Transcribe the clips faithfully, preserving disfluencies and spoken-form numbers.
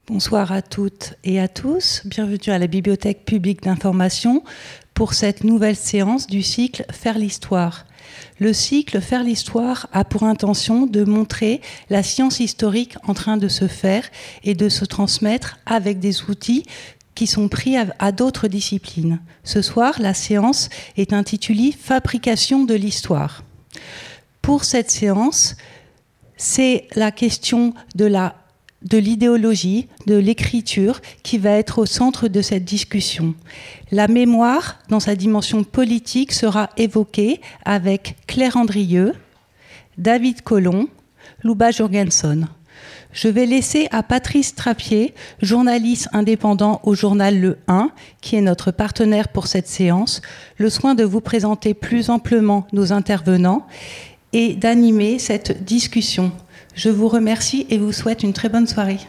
Bonsoir à toutes et à tous. Bienvenue à la Bibliothèque publique d'information pour cette nouvelle séance du cycle Faire l'histoire. Le cycle Faire l'histoire a pour intention de montrer la science historique en train de se faire et de se transmettre avec des outils qui sont pris à, à d'autres disciplines. Ce soir, la séance est intitulée Fabrication de l'histoire. Pour cette séance, c'est la question de la de l'idéologie, de l'écriture, qui va être au centre de cette discussion. La mémoire, dans sa dimension politique, sera évoquée avec Claire Andrieux, David Collomb, Louba Jurgenson. Je vais laisser à Patrice Trappier, journaliste indépendant au journal Le un, qui est notre partenaire pour cette séance, le soin de vous présenter plus amplement nos intervenants et d'animer cette discussion. Je vous remercie et vous souhaite une très bonne soirée.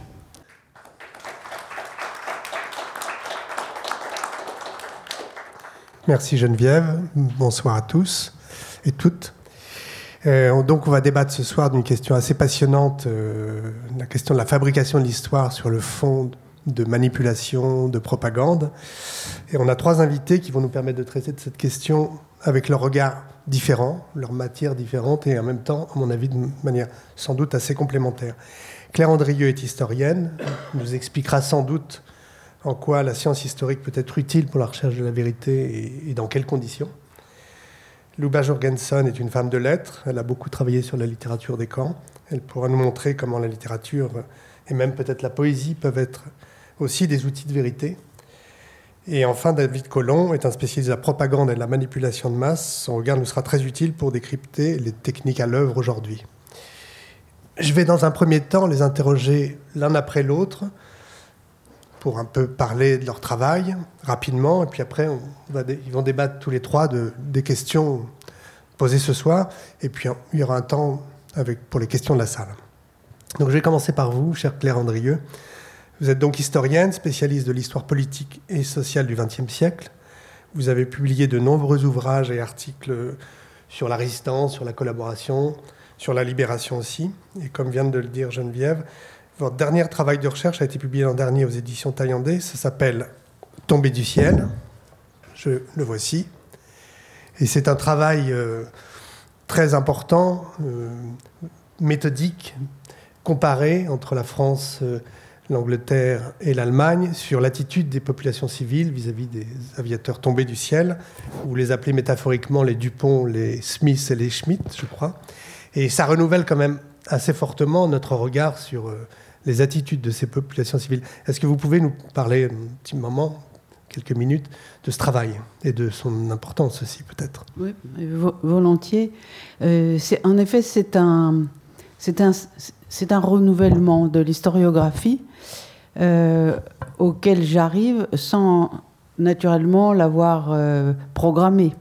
Merci Geneviève. Bonsoir à tous et toutes. Euh, donc on va débattre ce soir d'une question assez passionnante, euh, la question de la fabrication de l'histoire sur le fond de manipulation, de propagande. Et on a trois invités qui vont nous permettre de traiter de cette question avec leur regard différent, leur matière différente et en même temps, à mon avis, de manière sans doute assez complémentaire. Claire Andrieux est historienne, nous expliquera sans doute en quoi la science historique peut être utile pour la recherche de la vérité et, et dans quelles conditions. Louba Jurgenson est une femme de lettres, elle a beaucoup travaillé sur la littérature des camps. Elle pourra nous montrer comment la littérature et même peut-être la poésie peuvent être aussi des outils de vérité. Et enfin, David Collomb est un spécialiste de la propagande et de la manipulation de masse. Son regard nous sera très utile pour décrypter les techniques à l'œuvre aujourd'hui. Je vais dans un premier temps les interroger l'un après l'autre pour un peu parler de leur travail rapidement. Et puis après, on va dé- ils vont débattre tous les trois de, des questions posées ce soir. Et puis il y aura un temps avec, pour les questions de la salle. Donc je vais commencer par vous, chère Claire Andrieux. Vous êtes donc historienne, spécialiste de l'histoire politique et sociale du vingtième siècle. Vous avez publié de nombreux ouvrages et articles sur la résistance, sur la collaboration, sur la libération aussi. Et comme vient de le dire Geneviève, votre dernier travail de recherche a été publié l'an dernier aux éditions Taillandais. Ça s'appelle « Tombé du ciel ». Je le voici. Et c'est un travail euh, très important, euh, méthodique, comparé entre la France, euh, l'Angleterre et l'Allemagne, sur l'attitude des populations civiles vis-à-vis des aviateurs tombés du ciel. Vous les appelez métaphoriquement les Dupont, les Smith et les Schmitt, je crois. Et ça renouvelle quand même assez fortement notre regard sur euh, les attitudes de ces populations civiles. Est-ce que vous pouvez nous parler un petit moment, quelques minutes, de ce travail et de son importance aussi, peut-être ? Oui, volontiers. Euh, c'est, en effet, c'est un, c'est, un, c'est un renouvellement de l'historiographie euh, auquel j'arrive sans naturellement l'avoir euh, programmé.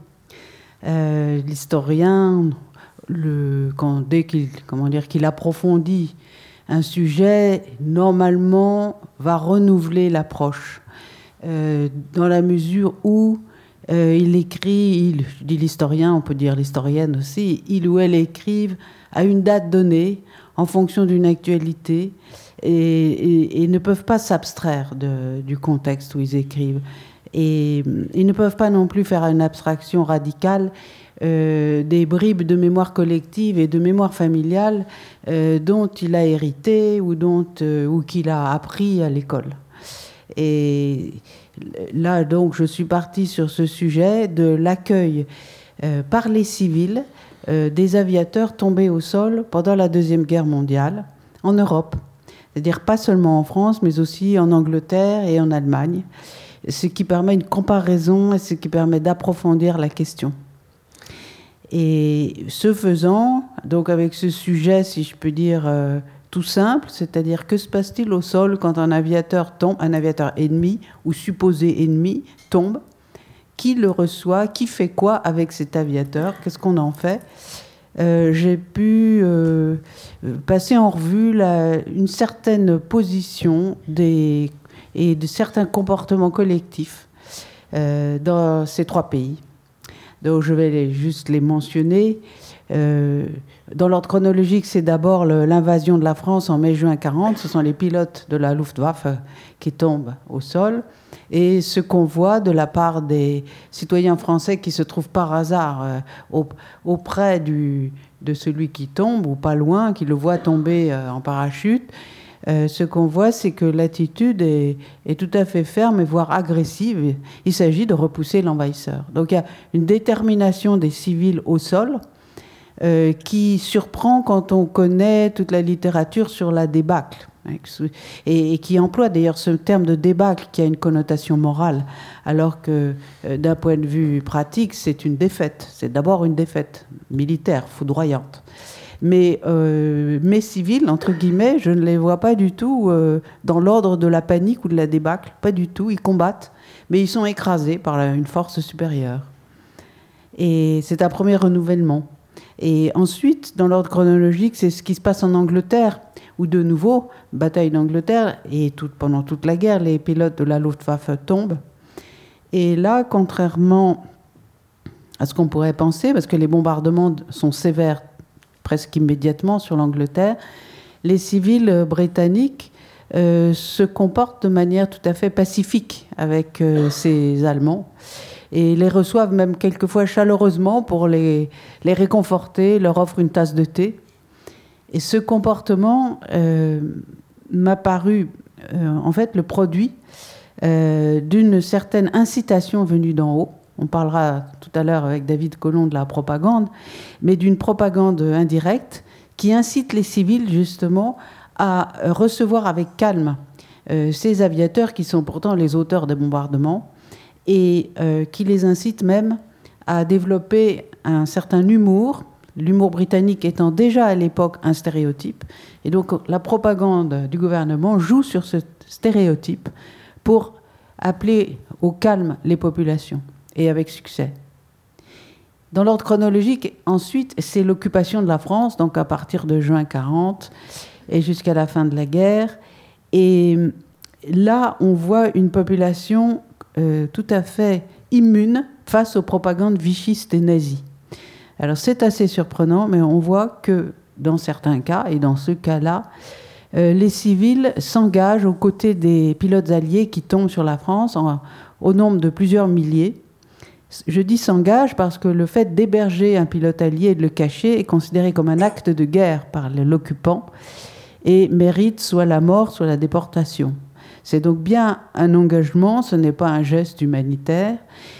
Euh, l'historien, le, quand, dès qu'il, comment dire, qu'il approfondit un sujet, normalement, va renouveler l'approche. Euh, dans la mesure où euh, il écrit, il, je dis l'historien, on peut dire l'historienne aussi, il ou elle écrivent à une date donnée, en fonction d'une actualité, et, et, et ne peuvent pas s'abstraire de, du contexte où ils écrivent. Et ils ne peuvent pas non plus faire une abstraction radicale euh, des bribes de mémoire collective et de mémoire familiale euh, dont il a hérité ou, dont, euh, ou qu'il a appris à l'école. Et là, donc, je suis partie sur ce sujet de l'accueil euh, par les civils euh, des aviateurs tombés au sol pendant la Deuxième Guerre mondiale en Europe. C'est-à-dire pas seulement en France, mais aussi en Angleterre et en Allemagne. Ce qui permet une comparaison et ce qui permet d'approfondir la question. Et ce faisant, donc avec ce sujet, si je peux dire, euh, tout simple, c'est-à-dire que se passe-t-il au sol quand un aviateur tombe, un aviateur ennemi ou supposé ennemi tombe? Qui le reçoit? Qui fait quoi avec cet aviateur? Qu'est-ce qu'on en fait? euh, J'ai pu euh, passer en revue la, une certaine position des, et de certains comportements collectifs euh, dans ces trois pays. Donc je vais les, juste les mentionner. Euh, dans l'ordre chronologique, c'est d'abord le, l'invasion de la France en mai-juin quarante. Ce sont les pilotes de la Luftwaffe qui tombent au sol. Et ce convoi de la part des citoyens français qui se trouvent par hasard euh, au, auprès du, de celui qui tombe, ou pas loin, qui le voit tomber euh, en parachute, euh, ce qu'on voit, c'est que l'attitude est, est tout à fait ferme, voire agressive. Il s'agit de repousser l'envahisseur. Donc il y a une détermination des civils au sol euh, qui surprend quand on connaît toute la littérature sur la débâcle. Et, et qui emploie d'ailleurs ce terme de débâcle qui a une connotation morale, alors que euh, d'un point de vue pratique, c'est une défaite. C'est d'abord une défaite militaire, foudroyante. Mais euh, mes civils, entre guillemets, je ne les vois pas du tout euh, dans l'ordre de la panique ou de la débâcle. Pas du tout, ils combattent, mais ils sont écrasés par la, une force supérieure. Et c'est un premier renouvellement. Et ensuite, dans l'ordre chronologique, c'est ce qui se passe en Angleterre, où de nouveau, bataille d'Angleterre, et tout, pendant toute la guerre, les pilotes de la Luftwaffe tombent. Et là, contrairement à ce qu'on pourrait penser, parce que les bombardements sont sévères presque immédiatement sur l'Angleterre, les civils britanniques euh, se comportent de manière tout à fait pacifique avec euh, ces Allemands, et les reçoivent même quelquefois chaleureusement pour les, les réconforter, leur offrent une tasse de thé. Et ce comportement euh, m'a paru, euh, en fait, le produit euh, d'une certaine incitation venue d'en haut. On parlera tout à l'heure avec David Collomb de la propagande, mais d'une propagande indirecte qui incite les civils, justement, à recevoir avec calme euh, ces aviateurs qui sont pourtant les auteurs des bombardements et euh, qui les incite même à développer un certain humour, l'humour britannique étant déjà à l'époque un stéréotype. Et donc la propagande du gouvernement joue sur ce stéréotype pour appeler au calme les populations, et avec succès. Dans l'ordre chronologique, ensuite, c'est l'occupation de la France, donc à partir de juin quarante et jusqu'à la fin de la guerre. Et là, on voit une population euh, tout à fait immune face aux propagandes vichistes et nazies. Alors c'est assez surprenant, mais on voit que dans certains cas, et dans ce cas-là, euh, les civils s'engagent aux côtés des pilotes alliés qui tombent sur la France en, au nombre de plusieurs milliers. Je dis s'engagent parce que le fait d'héberger un pilote allié et de le cacher est considéré comme un acte de guerre par l'occupant et mérite soit la mort, soit la déportation. C'est donc bien un engagement, ce n'est pas un geste humanitaire.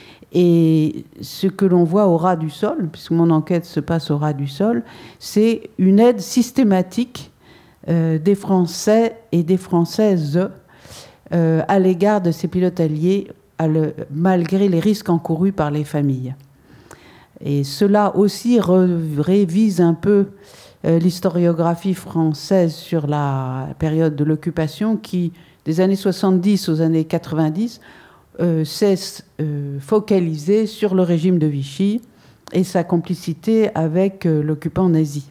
Et ce que l'on voit au ras du sol, puisque mon enquête se passe au ras du sol, c'est une aide systématique euh, des Français et des Françaises euh, à l'égard de ces pilotes alliés, à le, malgré les risques encourus par les familles. Et cela aussi re, révise un peu euh, l'historiographie française sur la période de l'occupation qui, des années soixante-dix aux années quatre-vingt-dix, Euh, s'est euh, focalisé sur le régime de Vichy et sa complicité avec euh, l'occupant nazi.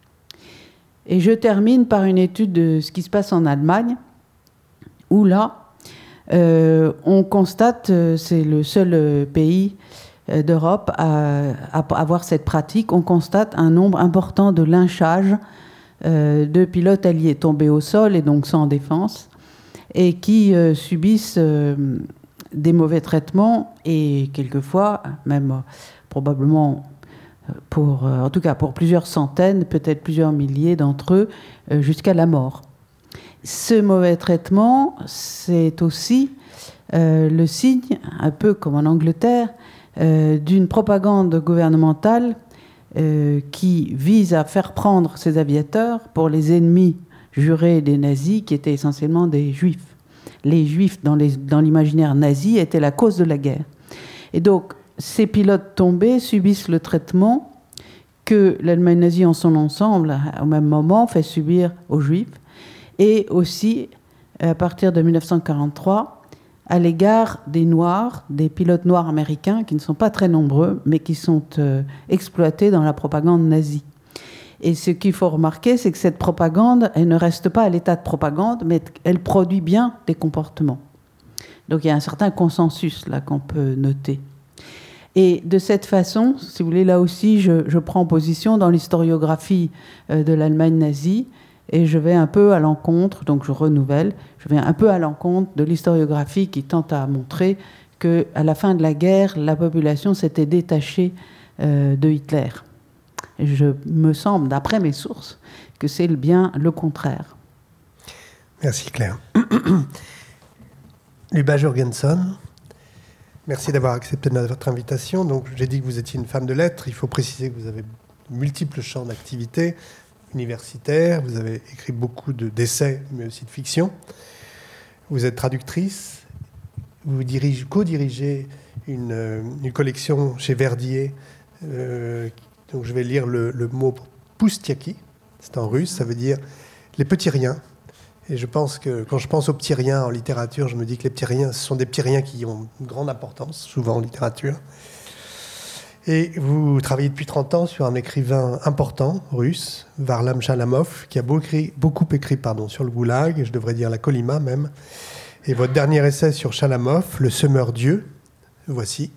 Et je termine par une étude de ce qui se passe en Allemagne, où là, euh, on constate, euh, c'est le seul euh, pays euh, d'Europe à, à avoir cette pratique, on constate un nombre important de lynchages euh, de pilotes alliés tombés au sol et donc sans défense, et qui euh, subissent euh, des mauvais traitements et quelquefois, même euh, probablement pour, euh, en tout cas pour plusieurs centaines, peut-être plusieurs milliers d'entre eux, euh, jusqu'à la mort. Ce mauvais traitement, c'est aussi euh, le signe, un peu comme en Angleterre, euh, d'une propagande gouvernementale euh, qui vise à faire prendre ces aviateurs pour les ennemis jurés des nazis, qui étaient essentiellement des juifs. Les juifs, dans, les, dans l'imaginaire nazi, étaient la cause de la guerre. Et donc, ces pilotes tombés subissent le traitement que l'Allemagne nazie en son ensemble, au même moment, fait subir aux juifs, et aussi, à partir de dix-neuf cent quarante-trois, à l'égard des Noirs, des pilotes noirs américains, qui ne sont pas très nombreux, mais qui sont euh, exploités dans la propagande nazie. Et ce qu'il faut remarquer, c'est que cette propagande, elle ne reste pas à l'état de propagande, mais elle produit bien des comportements. Donc il y a un certain consensus là qu'on peut noter. Et de cette façon, si vous voulez, là aussi, je, je prends position dans l'historiographie euh, de l'Allemagne nazie, et je vais un peu à l'encontre, donc je renouvelle, je vais un peu à l'encontre de l'historiographie qui tente à montrer qu'à la fin de la guerre, la population s'était détachée euh, de Hitler. Et je me semble, d'après mes sources, que c'est bien le contraire. Merci Claire. Luba Jørgensen, merci d'avoir accepté notre invitation. Donc, j'ai dit que vous étiez une femme de lettres. Il faut préciser que vous avez de multiples champs d'activité universitaires. Vous avez écrit beaucoup de, d'essais, mais aussi de fiction. Vous êtes traductrice. Vous dirigez, co-dirigez une, une collection chez Verdier. Euh, donc, je vais lire le, le mot poustiaki. C'est en russe. Ça veut dire les petits riens. Et je pense que quand je pense aux petits riens en littérature, je me dis que les petits riens, ce sont des petits riens qui ont une grande importance, souvent en littérature. Et vous travaillez depuis trente ans sur un écrivain important, russe, Varlam Chalamov, qui a beaucoup écrit, beaucoup écrit pardon, sur le goulag, et je devrais dire la Colima même. Et votre dernier essai sur Chalamov, Le Semeur Dieu, voici,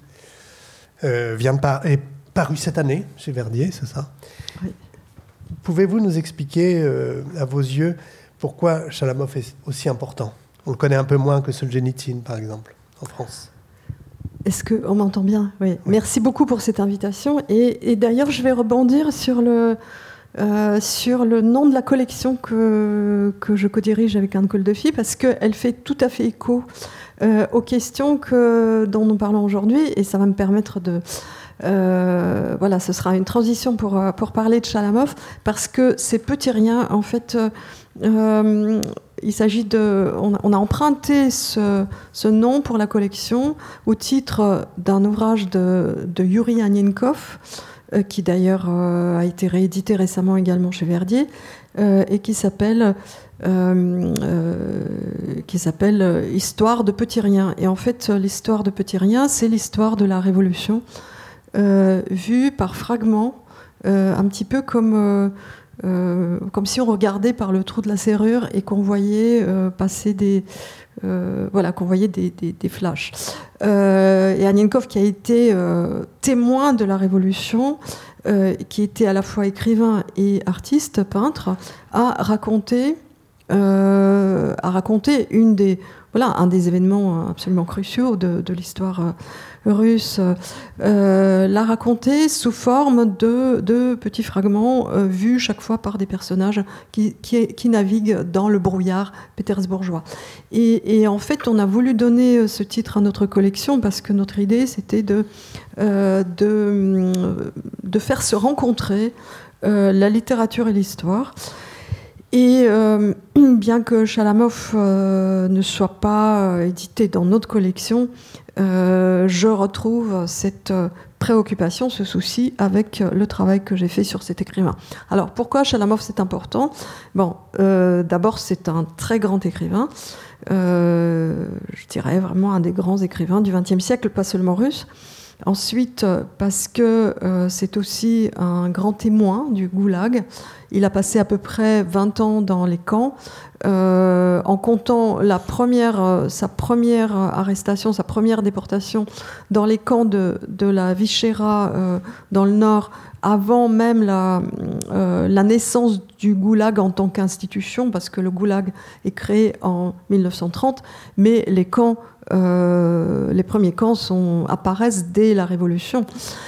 euh, vient de par- est paru cette année chez Verdier, c'est ça ? Oui. Pouvez-vous nous expliquer, euh, à vos yeux, pourquoi Chalamov est aussi important ? On le connaît un peu moins que Solzhenitsyn, par exemple, en France. Est-ce qu'on m'entend bien ? Oui. Oui. Merci beaucoup pour cette invitation. Et, et d'ailleurs, je vais rebondir sur le, euh, sur le nom de la collection que, que je co-dirige avec Anne Koldefy, parce qu'elle fait tout à fait écho euh, aux questions que, dont nous parlons aujourd'hui, et ça va me permettre de... Euh, voilà, ce sera une transition pour, pour parler de Chalamov, parce que ces petits riens, en fait, euh, il s'agit de... On a, on a emprunté ce, ce nom pour la collection au titre d'un ouvrage de, de Yuri Annenkov, euh, qui d'ailleurs euh, a été réédité récemment également chez Verdier, euh, et qui s'appelle... Euh, euh, qui s'appelle « Histoire de petits riens ». Et en fait, l'histoire de petits riens, c'est l'histoire de la Révolution, Euh, vu par fragments, euh, un petit peu comme, euh, euh, comme si on regardait par le trou de la serrure et qu'on voyait euh, passer des, euh, voilà, qu'on voyait des, des, des flashs. Euh, et Annenkov, qui a été euh, témoin de la Révolution, euh, qui était à la fois écrivain et artiste, peintre, a raconté, euh, a raconté une des, voilà, un des événements absolument cruciaux de, de l'histoire euh, russe, euh, l'a raconté sous forme de, de petits fragments euh, vus chaque fois par des personnages qui, qui, qui naviguent dans le brouillard pétersbourgeois. Et, et en fait, on a voulu donner ce titre à notre collection parce que notre idée, c'était de, euh, de, de faire se rencontrer euh, la littérature et l'histoire. Et euh, bien que Chalamov euh, ne soit pas euh, édité dans notre collection, euh, je retrouve cette euh, préoccupation, ce souci avec euh, le travail que j'ai fait sur cet écrivain. Alors pourquoi Chalamov c'est important ? Bon, euh, d'abord c'est un très grand écrivain, euh, je dirais vraiment un des grands écrivains du vingtième siècle, pas seulement russe. Ensuite, parce que euh, c'est aussi un grand témoin du goulag. Il a passé à peu près vingt ans dans les camps, euh, en comptant la première, euh, sa première arrestation, sa première déportation dans les camps de, de la Vyshera euh, dans le nord, avant même la, euh, la naissance du goulag en tant qu'institution, parce que le goulag est créé en mille neuf cent trente, mais les camps, euh, les premiers camps sont, apparaissent dès la Révolution.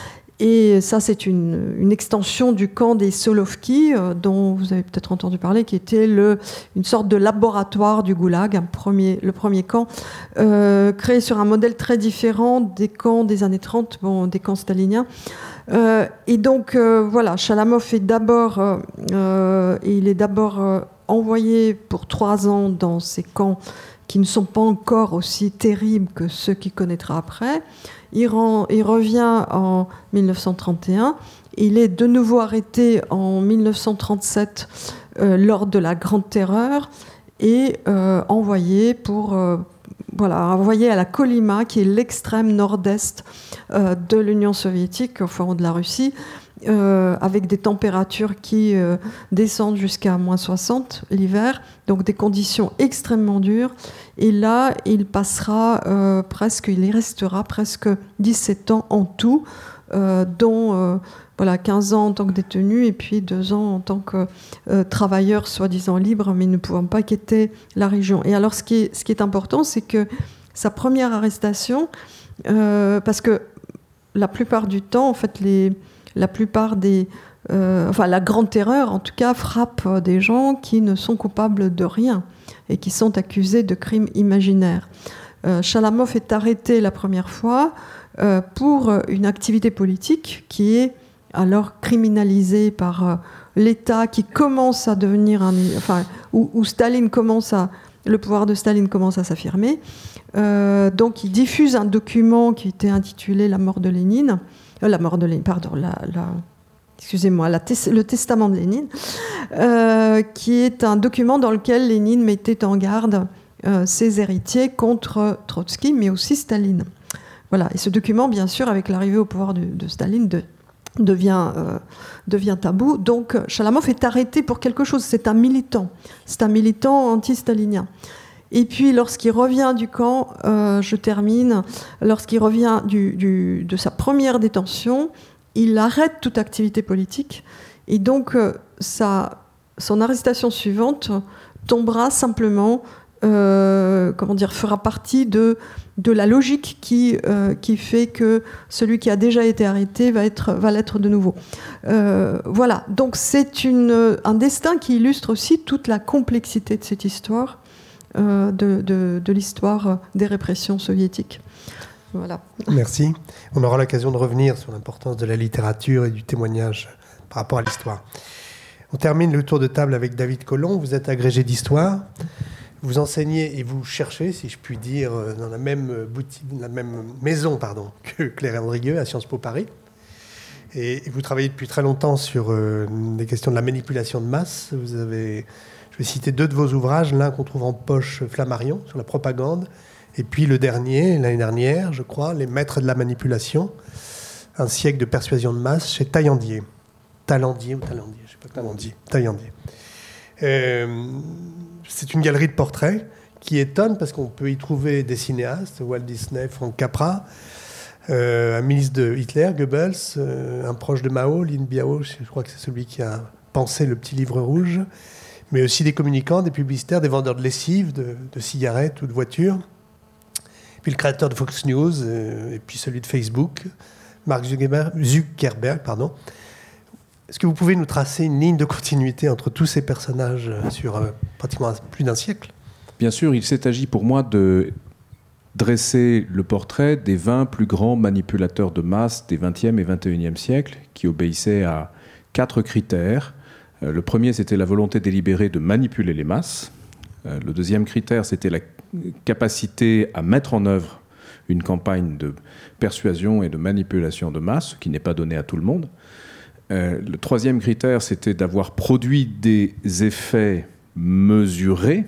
Et ça, c'est une, une extension du camp des Solovki, euh, dont vous avez peut-être entendu parler, qui était le, une sorte de laboratoire du goulag, un premier, le premier camp, euh, créé sur un modèle très différent des camps des années trente, bon, des camps staliniens. Euh, et donc, euh, voilà, Chalamov est d'abord, euh, euh, il est d'abord euh, envoyé pour trois ans dans ces camps qui ne sont pas encore aussi terribles que ceux qu'il connaîtra après. Il, rend, il revient en mille neuf cent trente et un. Il est de nouveau arrêté en mille neuf cent trente-sept euh, lors de la Grande Terreur et euh, envoyé pour euh, voilà envoyé à la Kolyma, qui est l'extrême nord-est euh, de l'Union soviétique, enfin de la Russie, euh, avec des températures qui euh, descendent jusqu'à moins soixante l'hiver, donc des conditions extrêmement dures. Et là, il passera euh, presque, il y restera presque dix-sept ans en tout, euh, dont euh, voilà, quinze ans en tant que détenu et puis deux ans en tant que euh, travailleur soi-disant libre, mais ne pouvant pas quitter la région. Et alors, ce qui est, ce qui est important, c'est que sa première arrestation, euh, parce que la plupart du temps, en fait, les, la plupart des... Euh, enfin, la grande terreur, en tout cas, frappe des gens qui ne sont coupables de rien et qui sont accusés de crimes imaginaires. Euh, Chalamov est arrêté la première fois euh, pour une activité politique qui est alors criminalisée par euh, l'État, qui commence à devenir un... Enfin, où, où Staline commence à... Le pouvoir de Staline commence à s'affirmer. Euh, donc, il diffuse un document qui était intitulé « La mort de Lénine euh, ». La mort de Lénine, pardon, la... la excusez-moi, la tes- le testament de Lénine, euh, qui est un document dans lequel Lénine mettait en garde euh, ses héritiers contre Trotsky, mais aussi Staline. Voilà. Et ce document, bien sûr, avec l'arrivée au pouvoir de, de Staline, de, devient, euh, devient tabou. Donc, Chalamov est arrêté pour quelque chose. C'est un militant. C'est un militant anti-stalinien. Et puis, lorsqu'il revient du camp, euh, je termine, lorsqu'il revient du, du, de sa première détention, il arrête toute activité politique. Et donc, euh, sa, son arrestation suivante tombera simplement, euh, comment dire, fera partie de, de la logique qui, euh, qui fait que celui qui a déjà été arrêté va, être, va l'être de nouveau. Euh, voilà. Donc, c'est une, un destin qui illustre aussi toute la complexité de cette histoire. Euh, de, de, de l'histoire des répressions soviétiques. Voilà. Merci. On aura l'occasion de revenir sur l'importance de la littérature et du témoignage par rapport à l'histoire. On termine le tour de table avec David Collomb. Vous êtes agrégé d'histoire. Vous enseignez et vous cherchez, si je puis dire, dans la même boutique, la même maison, pardon, que Claire Andrieux à Sciences Po Paris. Et vous travaillez depuis très longtemps sur euh, les questions de la manipulation de masse. Vous avez... Je vais citer deux de vos ouvrages, l'un qu'on trouve en poche Flammarion, sur la propagande, et puis le dernier, l'année dernière, je crois, Les Maîtres de la manipulation, un siècle de persuasion de masse, chez Taillandier. Taillandier ou Taillandier, je ne sais pas comment on dit. Taillandier. Euh, c'est une galerie de portraits qui étonne, parce qu'on peut y trouver des cinéastes, Walt Disney, Frank Capra, euh, un ministre de Hitler, Goebbels, euh, un proche de Mao, Lin Biao, je crois que c'est celui qui a pensé le petit livre rouge, mais aussi des communicants, des publicitaires, des vendeurs de lessive, de, de cigarettes ou de voitures. Puis le créateur de Fox News, euh, et puis celui de Facebook, Mark Zuckerberg, Zuckerberg pardon. Est-ce que vous pouvez nous tracer une ligne de continuité entre tous ces personnages sur euh, pratiquement plus d'un siècle ? Bien sûr, il s'est agi pour moi de dresser le portrait des vingt plus grands manipulateurs de masse des vingtième et vingt et unième siècles, qui obéissaient à quatre critères. Le premier, c'était la volonté délibérée de manipuler les masses. Le deuxième critère, c'était la capacité à mettre en œuvre une campagne de persuasion et de manipulation de masse, ce qui n'est pas donné à tout le monde. Le troisième critère, c'était d'avoir produit des effets mesurés.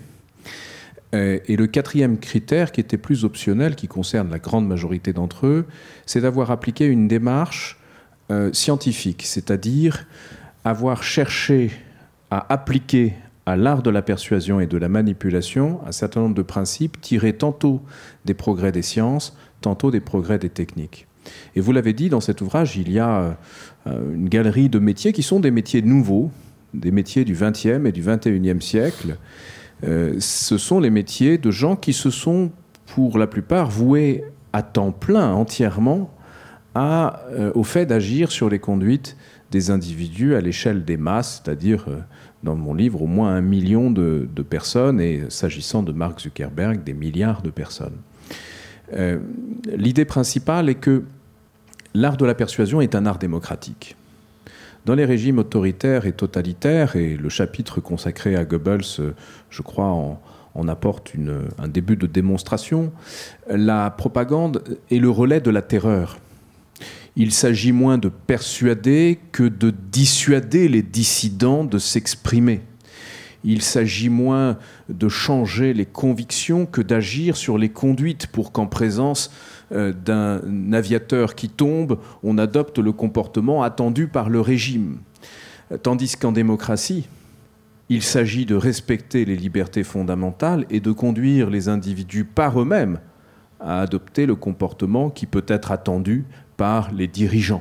Et le quatrième critère, qui était plus optionnel, qui concerne la grande majorité d'entre eux, c'est d'avoir appliqué une démarche euh, scientifique, c'est-à-dire avoir cherché à appliquer à l'art de la persuasion et de la manipulation un certain nombre de principes tirés tantôt des progrès des sciences, tantôt des progrès des techniques. Et vous l'avez dit, dans cet ouvrage, il y a une galerie de métiers qui sont des métiers nouveaux, des métiers du vingtième et du vingt et unième siècle. Euh, ce sont les métiers de gens qui se sont, pour la plupart, voués à temps plein, entièrement, à, euh, au fait d'agir sur les conduites des individus à l'échelle des masses, c'est-à-dire, euh, dans mon livre, au moins un million de, de personnes, et s'agissant de Mark Zuckerberg, des milliards de personnes. Euh, l'idée principale est que l'art de la persuasion est un art démocratique. Dans les régimes autoritaires et totalitaires, et le chapitre consacré à Goebbels, je crois, en, en apporte une, un début de démonstration, la propagande est le relais de la terreur. Il s'agit moins de persuader que de dissuader les dissidents de s'exprimer. Il s'agit moins de changer les convictions que d'agir sur les conduites pour qu'en présence euh, d'un aviateur qui tombe, on adopte le comportement attendu par le régime. Tandis qu'en démocratie, il s'agit de respecter les libertés fondamentales et de conduire les individus par eux-mêmes à adopter le comportement qui peut être attendu par les dirigeants.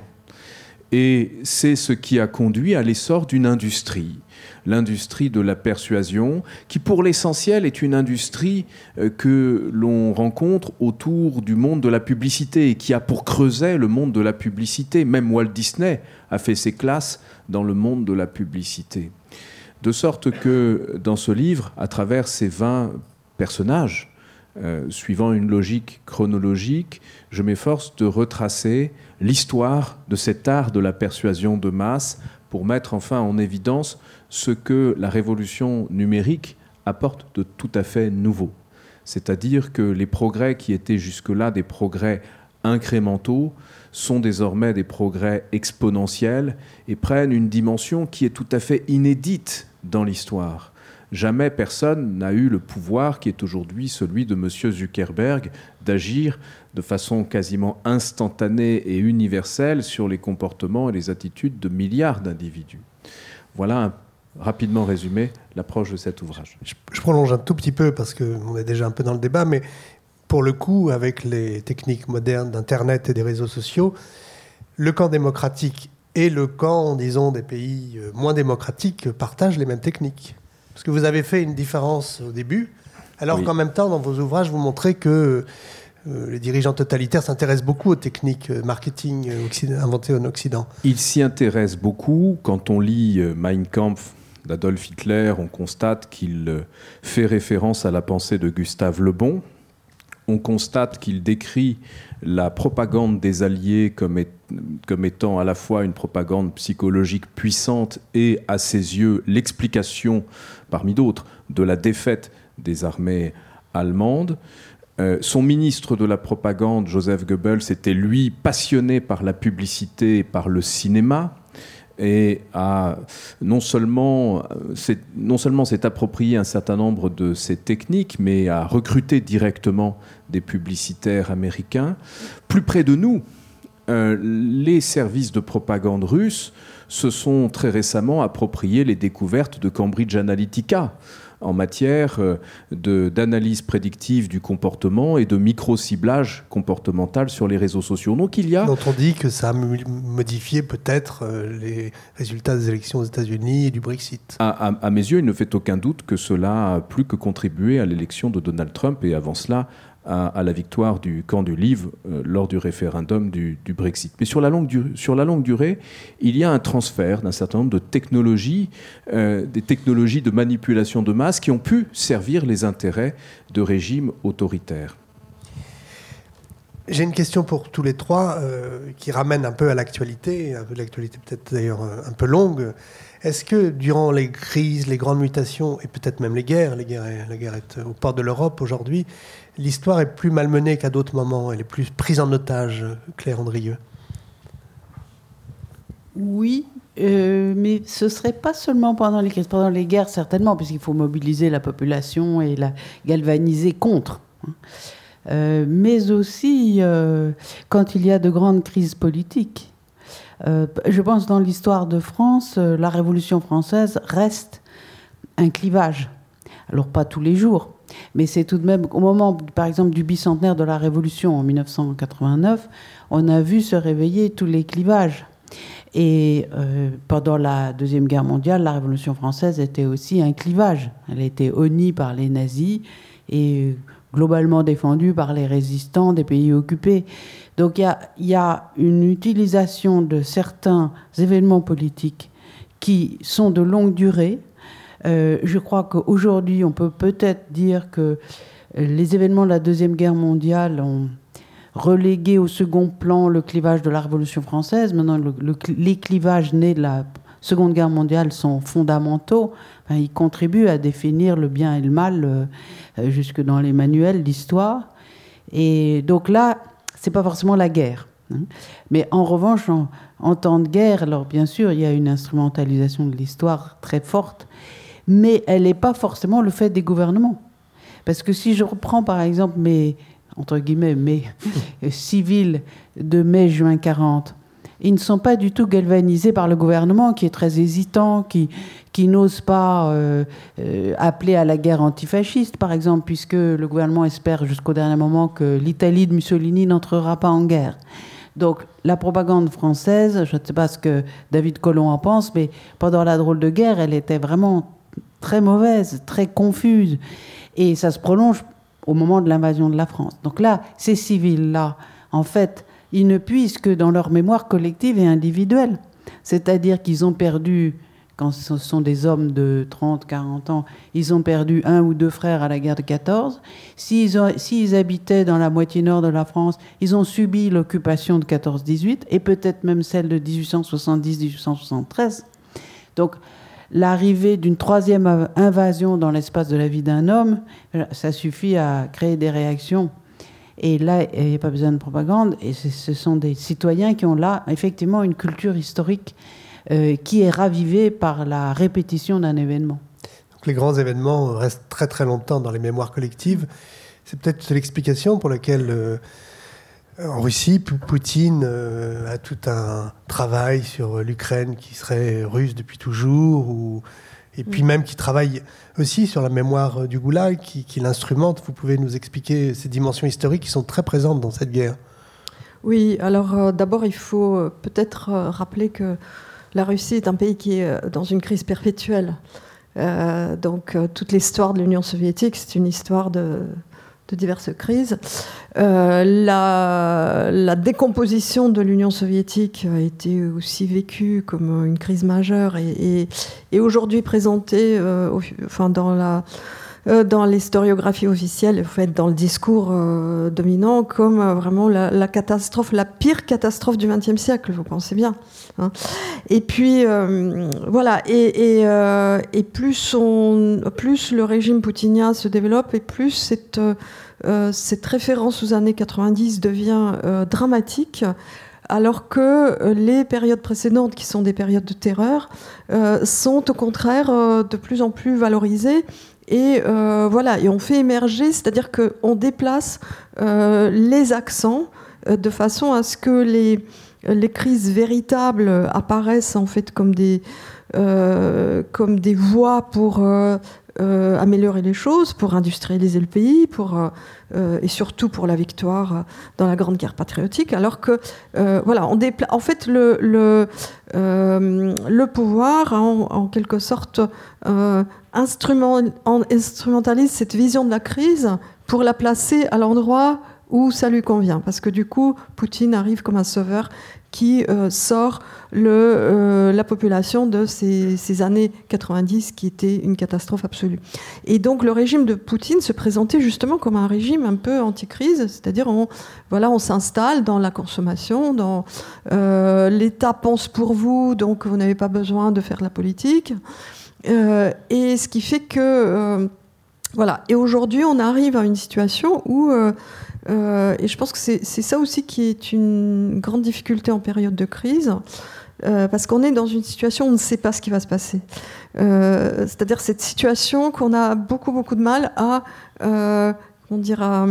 Et c'est ce qui a conduit à l'essor d'une industrie, l'industrie de la persuasion, qui pour l'essentiel est une industrie que l'on rencontre autour du monde de la publicité et qui a pour creuset le monde de la publicité. Même Walt Disney a fait ses classes dans le monde de la publicité. De sorte que dans ce livre, à travers ces vingt personnages, Euh, suivant une logique chronologique, je m'efforce de retracer l'histoire de cet art de la persuasion de masse pour mettre enfin en évidence ce que la révolution numérique apporte de tout à fait nouveau. C'est-à-dire que les progrès qui étaient jusque-là des progrès incrémentaux sont désormais des progrès exponentiels et prennent une dimension qui est tout à fait inédite dans l'histoire. Jamais personne n'a eu le pouvoir qui est aujourd'hui celui de M. Zuckerberg d'agir de façon quasiment instantanée et universelle sur les comportements et les attitudes de milliards d'individus. Voilà un, rapidement résumé l'approche de cet ouvrage. Je, je prolonge un tout petit peu parce qu'on est déjà un peu dans le débat, mais pour le coup, avec les techniques modernes d'Internet et des réseaux sociaux, le camp démocratique et le camp, disons, des pays moins démocratiques partagent les mêmes techniques. Parce que vous avez fait une différence au début, alors oui. qu'en même temps, dans vos ouvrages, vous montrez que euh, les dirigeants totalitaires s'intéressent beaucoup aux techniques marketing inventées en Occident. Ils s'y intéressent beaucoup. Quand on lit Mein Kampf d'Adolf Hitler, on constate qu'il fait référence à la pensée de Gustave Le Bon. On constate qu'il décrit la propagande des Alliés comme, est, comme étant à la fois une propagande psychologique puissante et, à ses yeux, l'explication, parmi d'autres, de la défaite des armées allemandes. Euh, son ministre de la propagande, Joseph Goebbels, était, lui, passionné par la publicité et par le cinéma, et a non seulement, non seulement s'est approprié un certain nombre de ces techniques, mais a recruté directement des publicitaires américains. Plus près de nous, euh, les services de propagande russes se sont très récemment appropriés les découvertes de Cambridge Analytica en matière de, d'analyse prédictive du comportement et de micro-ciblage comportemental sur les réseaux sociaux. Donc il y a... Dont on dit que ça a modifié peut-être les résultats des élections aux États-Unis et du Brexit. À, à, à mes yeux, il ne fait aucun doute que cela a plus que contribué à l'élection de Donald Trump et avant cela à, à la victoire du camp du Livre euh, lors du référendum du, du Brexit. Mais sur la, longue du, sur la longue durée, il y a un transfert d'un certain nombre de technologies, euh, des technologies de manipulation de masse qui ont pu servir les intérêts de régimes autoritaires. J'ai une question pour tous les trois euh, qui ramène un peu à l'actualité, un peu l'actualité peut-être d'ailleurs un peu longue. Est-ce que durant les crises, les grandes mutations et peut-être même les guerres, les guerres la guerre est aux portes de l'Europe aujourd'hui, l'histoire est plus malmenée qu'à d'autres moments, elle est plus prise en otage, Claire Andrieux? Oui, euh, mais ce ne serait pas seulement pendant les crises, pendant les guerres certainement, puisqu'il faut mobiliser la population et la galvaniser contre. Euh, mais aussi euh, quand il y a de grandes crises politiques. Euh, je pense dans l'histoire de France, euh, la Révolution française reste un clivage. Alors pas tous les jours, mais c'est tout de même au moment, par exemple, du bicentenaire de la Révolution en dix-neuf cent quatre-vingt-neuf, on a vu se réveiller tous les clivages. Et euh, pendant la Deuxième Guerre mondiale, la Révolution française était aussi un clivage. Elle était honnie par les nazis et globalement défendue par les résistants des pays occupés. Donc il y a, y a une utilisation de certains événements politiques qui sont de longue durée. Euh, je crois qu'aujourd'hui, on peut peut-être dire que les événements de la Deuxième Guerre mondiale ont relégué au second plan le clivage de la Révolution française. Maintenant, le, le, les clivages nés de la Seconde Guerre mondiale sont fondamentaux. Enfin, ils contribuent à définir le bien et le mal euh, jusque dans les manuels d'histoire. Et donc là, c'est pas forcément la guerre. Hein. Mais en revanche, en, en temps de guerre, alors bien sûr, il y a une instrumentalisation de l'histoire très forte. mais elle n'est pas forcément le fait des gouvernements. Parce que si je reprends par exemple mes, entre guillemets, mes civils de mai-juin quarante, ils ne sont pas du tout galvanisés par le gouvernement qui est très hésitant, qui, qui n'ose pas euh, euh, appeler à la guerre antifasciste, par exemple, puisque le gouvernement espère jusqu'au dernier moment que l'Italie de Mussolini n'entrera pas en guerre. Donc la propagande française, je ne sais pas ce que David Colomb en pense, mais pendant la drôle de guerre, elle était vraiment très mauvaise, très confuse. Et ça se prolonge au moment de l'invasion de la France. Donc là, ces civils-là, en fait, ils ne puisent que dans leur mémoire collective et individuelle. C'est-à-dire qu'ils ont perdu, quand ce sont des hommes de trente, quarante ans, ils ont perdu un ou deux frères à la guerre de quatorze. S'ils, ont, s'ils habitaient dans la moitié nord de la France, ils ont subi l'occupation de quatorze dix-huit et peut-être même celle de dix-huit cent soixante-dix dix-huit cent soixante-treize. Donc, l'arrivée d'une troisième invasion dans l'espace de la vie d'un homme, ça suffit à créer des réactions. Et là, il n'y a pas besoin de propagande. Et ce sont des citoyens qui ont là, effectivement, une culture historique euh, qui est ravivée par la répétition d'un événement. Donc, les grands événements restent très très longtemps dans les mémoires collectives. C'est peut-être l'explication pour laquelle, euh, en Russie, Poutine euh, a tout un travail sur l'Ukraine qui serait russe depuis toujours, ou... et puis même qui travaille aussi sur la mémoire du Goulag, qui, qui l'instrumente. Vous pouvez nous expliquer ces dimensions historiques qui sont très présentes dans cette guerre? Oui, alors euh, d'abord il faut euh, peut-être euh, rappeler que la Russie est un pays qui est euh, dans une crise perpétuelle. Euh, donc euh, toute l'histoire de l'Union soviétique, c'est une histoire de... de diverses crises. Euh, la, la décomposition de l'Union soviétique a été aussi vécue comme une crise majeure et, et, et aujourd'hui présentée euh, au, enfin dans, la, euh, dans l'historiographie officielle, en fait, dans le discours euh, dominant, comme euh, vraiment la, la catastrophe, la pire catastrophe du vingtième siècle, vous pensez bien. Hein. Et puis, euh, voilà, et, et, euh, et plus, on, plus le régime poutinien se développe, et plus cette... Euh, Euh, cette référence aux années quatre-vingt-dix devient euh, dramatique, alors que euh, les périodes précédentes, qui sont des périodes de terreur, euh, sont au contraire euh, de plus en plus valorisées. Et euh, voilà, et on fait émerger, c'est-à-dire qu'on déplace euh, les accents euh, de façon à ce que les, les crises véritables apparaissent en fait comme des, euh, comme des voies pour... Euh, Euh, améliorer les choses, pour industrialiser le pays, pour, euh, et surtout pour la victoire dans la Grande Guerre patriotique, alors que, euh, voilà, on dépla- en fait, le, le, euh, le pouvoir, en, en quelque sorte, euh, instrument, en, instrumentalise cette vision de la crise pour la placer à l'endroit où ça lui convient. Parce que du coup, Poutine arrive comme un sauveur qui euh, sort le, euh, la population de ces, ces années quatre-vingt-dix qui était une catastrophe absolue. Et donc le régime de Poutine se présentait justement comme un régime un peu anti-crise, c'est-à-dire on, voilà, on s'installe dans la consommation, dans euh, l'État pense pour vous, donc vous n'avez pas besoin de faire de la politique. Euh, et ce qui fait que... Euh, voilà. Et aujourd'hui, on arrive à une situation où... Euh, Euh, et je pense que c'est, c'est ça aussi qui est une grande difficulté en période de crise, euh, parce qu'on est dans une situation où on ne sait pas ce qui va se passer. Euh, c'est-à-dire cette situation qu'on a beaucoup, beaucoup de mal à... Euh, comment dire, à,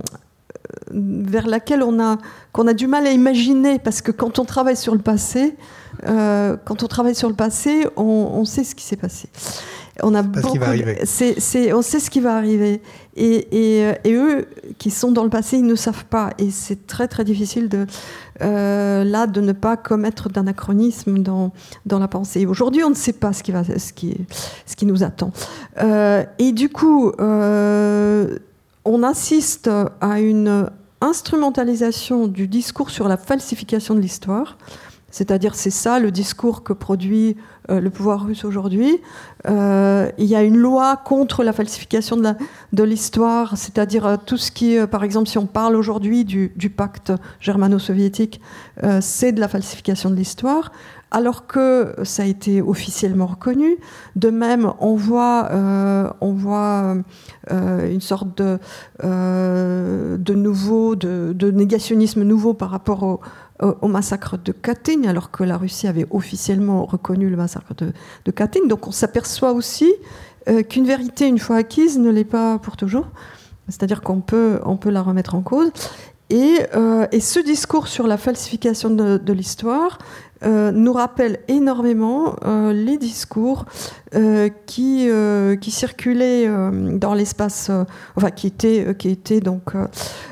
vers laquelle on a, qu'on a du mal à imaginer, parce que quand on travaille sur le passé, euh, quand on travaille sur le passé, on, on sait ce qui s'est passé. On a beaucoup, ce qui va arriver. C'est, c'est, on sait ce qui va arriver. Et, et, et eux, qui sont dans le passé, ils ne savent pas. Et c'est très, très difficile de, euh, là, de ne pas commettre d'anachronisme dans, dans la pensée. Et aujourd'hui, on ne sait pas ce qui, va, ce qui, ce qui nous attend. Euh, et du coup, euh, on assiste à une instrumentalisation du discours sur la falsification de l'histoire. C'est-à-dire, c'est ça le discours que produit euh, le pouvoir russe aujourd'hui. Euh, il y a une loi contre la falsification de, la, de l'histoire, c'est-à-dire euh, tout ce qui, euh, par exemple, si on parle aujourd'hui du, du pacte germano-soviétique, euh, c'est de la falsification de l'histoire, alors que ça a été officiellement reconnu. De même, on voit, euh, on voit euh, une sorte de, euh, de nouveau, de, de négationnisme nouveau par rapport au au massacre de Katyn, alors que la Russie avait officiellement reconnu le massacre de, de Katyn. Donc on s'aperçoit aussi euh, qu'une vérité, une fois acquise, ne l'est pas pour toujours. C'est-à-dire qu'on peut, on peut la remettre en cause. Et, euh, et ce discours sur la falsification de, de l'histoire euh, nous rappelle énormément euh, les discours euh, qui, euh, qui circulaient euh, dans l'espace, euh, enfin qui étaient, qui étaient donc euh,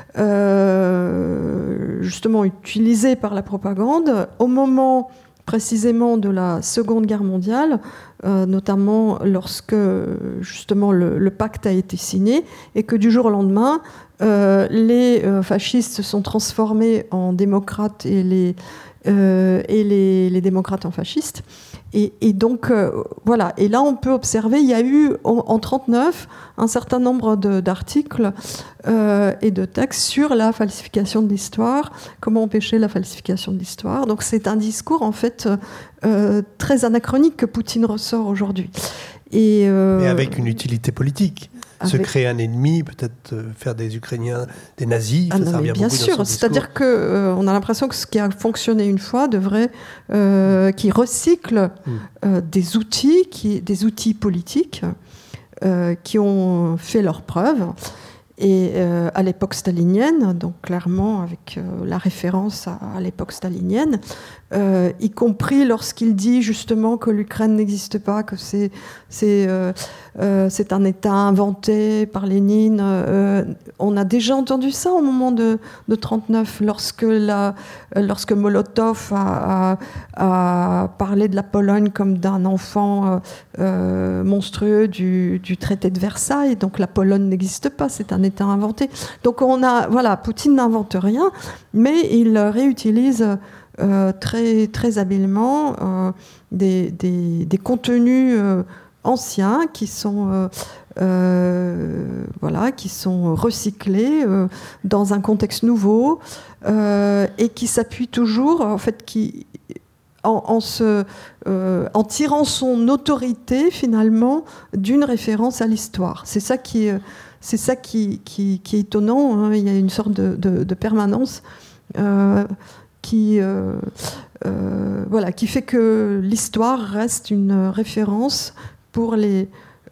euh, justement utilisés par la propagande au moment précisément de la Seconde Guerre mondiale, euh, notamment lorsque justement le, le pacte a été signé et que du jour au lendemain, euh, les euh, fascistes se sont transformés en démocrates et les, euh, et les, les démocrates en fascistes. Et, et donc, euh, voilà. Et là, on peut observer, il y a eu en, en trente-neuf un certain nombre de, d'articles euh, et de textes sur la falsification de l'histoire, comment empêcher la falsification de l'histoire. Donc, c'est un discours, en fait, euh, très anachronique que Poutine ressort aujourd'hui. Et, euh, Mais avec une utilité politique. Se avec... créer un ennemi, peut-être faire des Ukrainiens des nazis, ah ça, non, ça revient bien beaucoup sûr, dans son c'est-à-dire qu'on euh, a l'impression que ce qui a fonctionné une fois devrait, euh, qui recycle mm. euh, des outils, qui, des outils politiques euh, qui ont fait leurs preuves. Et euh, à l'époque stalinienne, donc clairement avec euh, la référence à, à l'époque stalinienne, euh, y compris lorsqu'il dit justement que l'Ukraine n'existe pas, que c'est, c'est, euh, euh, c'est un État inventé par Lénine. Euh, on a déjà entendu ça au moment de, de trente-neuf, lorsque, la, lorsque Molotov a, a, a parlé de la Pologne comme d'un enfant euh, euh, monstrueux du, du traité de Versailles. Donc la Pologne n'existe pas, c'est un État inventé. Donc on a, voilà, Poutine n'invente rien, mais il réutilise euh, très, très habilement euh, des, des, des contenus euh, anciens qui sont, euh, euh, voilà, qui sont recyclés euh, dans un contexte nouveau euh, et qui s'appuient toujours, en fait, qui... En, en, se, euh, en tirant son autorité, finalement, d'une référence à l'histoire. C'est ça qui, c'est ça qui, qui, qui est étonnant. Hein. Il y a une sorte de, de, de permanence euh, qui, euh, euh, voilà, qui fait que l'histoire reste une référence pour, les,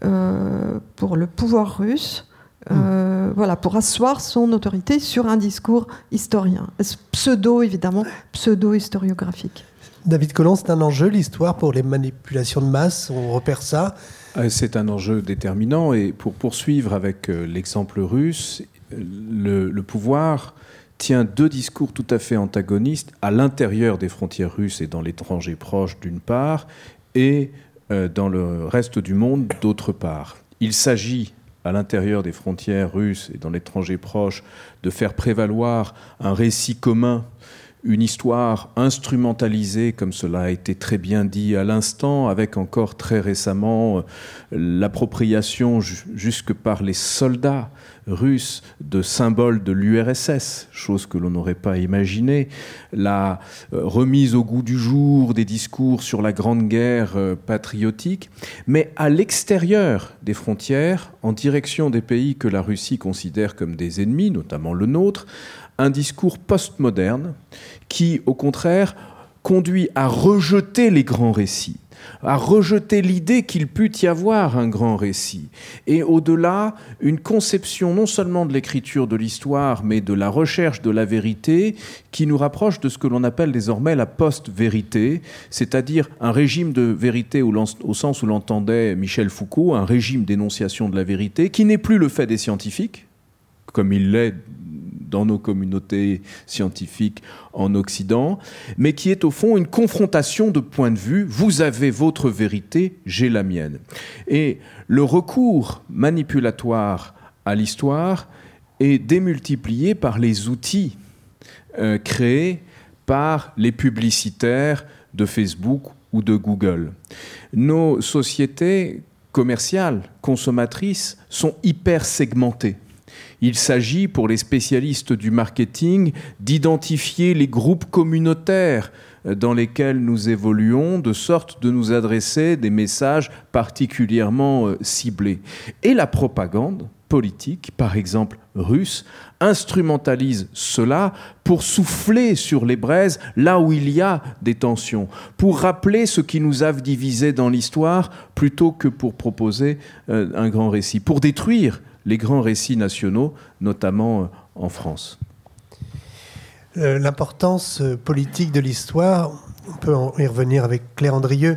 euh, pour le pouvoir russe, euh, mmh. voilà, pour asseoir son autorité sur un discours historien, pseudo, évidemment, pseudo-historiographique. David Collomb, c'est un enjeu, l'histoire, pour les manipulations de masse, on repère ça. C'est un enjeu déterminant, et pour poursuivre avec l'exemple russe, le, le pouvoir tient deux discours tout à fait antagonistes à l'intérieur des frontières russes et dans l'étranger proche d'une part, et dans le reste du monde d'autre part. Il s'agit à l'intérieur des frontières russes et dans l'étranger proche de faire prévaloir un récit commun, une histoire instrumentalisée, comme cela a été très bien dit à l'instant, avec encore très récemment l'appropriation jusque par les soldats russes de symboles de l'U R S S, chose que l'on n'aurait pas imaginée, la remise au goût du jour des discours sur la Grande Guerre patriotique, mais à l'extérieur des frontières, en direction des pays que la Russie considère comme des ennemis, notamment le nôtre, un discours postmoderne qui, au contraire, conduit à rejeter les grands récits, à rejeter l'idée qu'il pût y avoir un grand récit. Et au-delà, une conception non seulement de l'écriture de l'histoire, mais de la recherche de la vérité, qui nous rapproche de ce que l'on appelle désormais la post-vérité, c'est-à-dire un régime de vérité au, au sens où l'entendait Michel Foucault, un régime d'énonciation de la vérité, qui n'est plus le fait des scientifiques, comme il l'est dans nos communautés scientifiques en Occident, mais qui est au fond une confrontation de points de vue. Vous avez votre vérité, j'ai la mienne. Et le recours manipulatoire à l'histoire est démultiplié par les outils euh, créés par les publicitaires de Facebook ou de Google. Nos sociétés commerciales, consommatrices, sont hyper segmentées. Il s'agit, pour les spécialistes du marketing, d'identifier les groupes communautaires dans lesquels nous évoluons, de sorte de nous adresser des messages particulièrement euh, ciblés. Et la propagande politique, par exemple russe, instrumentalise cela pour souffler sur les braises là où il y a des tensions, pour rappeler ce qui nous a divisés dans l'histoire plutôt que pour proposer euh, un grand récit, pour détruire les grands récits nationaux, notamment euh, en France. Euh, l'importance politique de l'histoire, on peut en y revenir avec Claire Andrieux.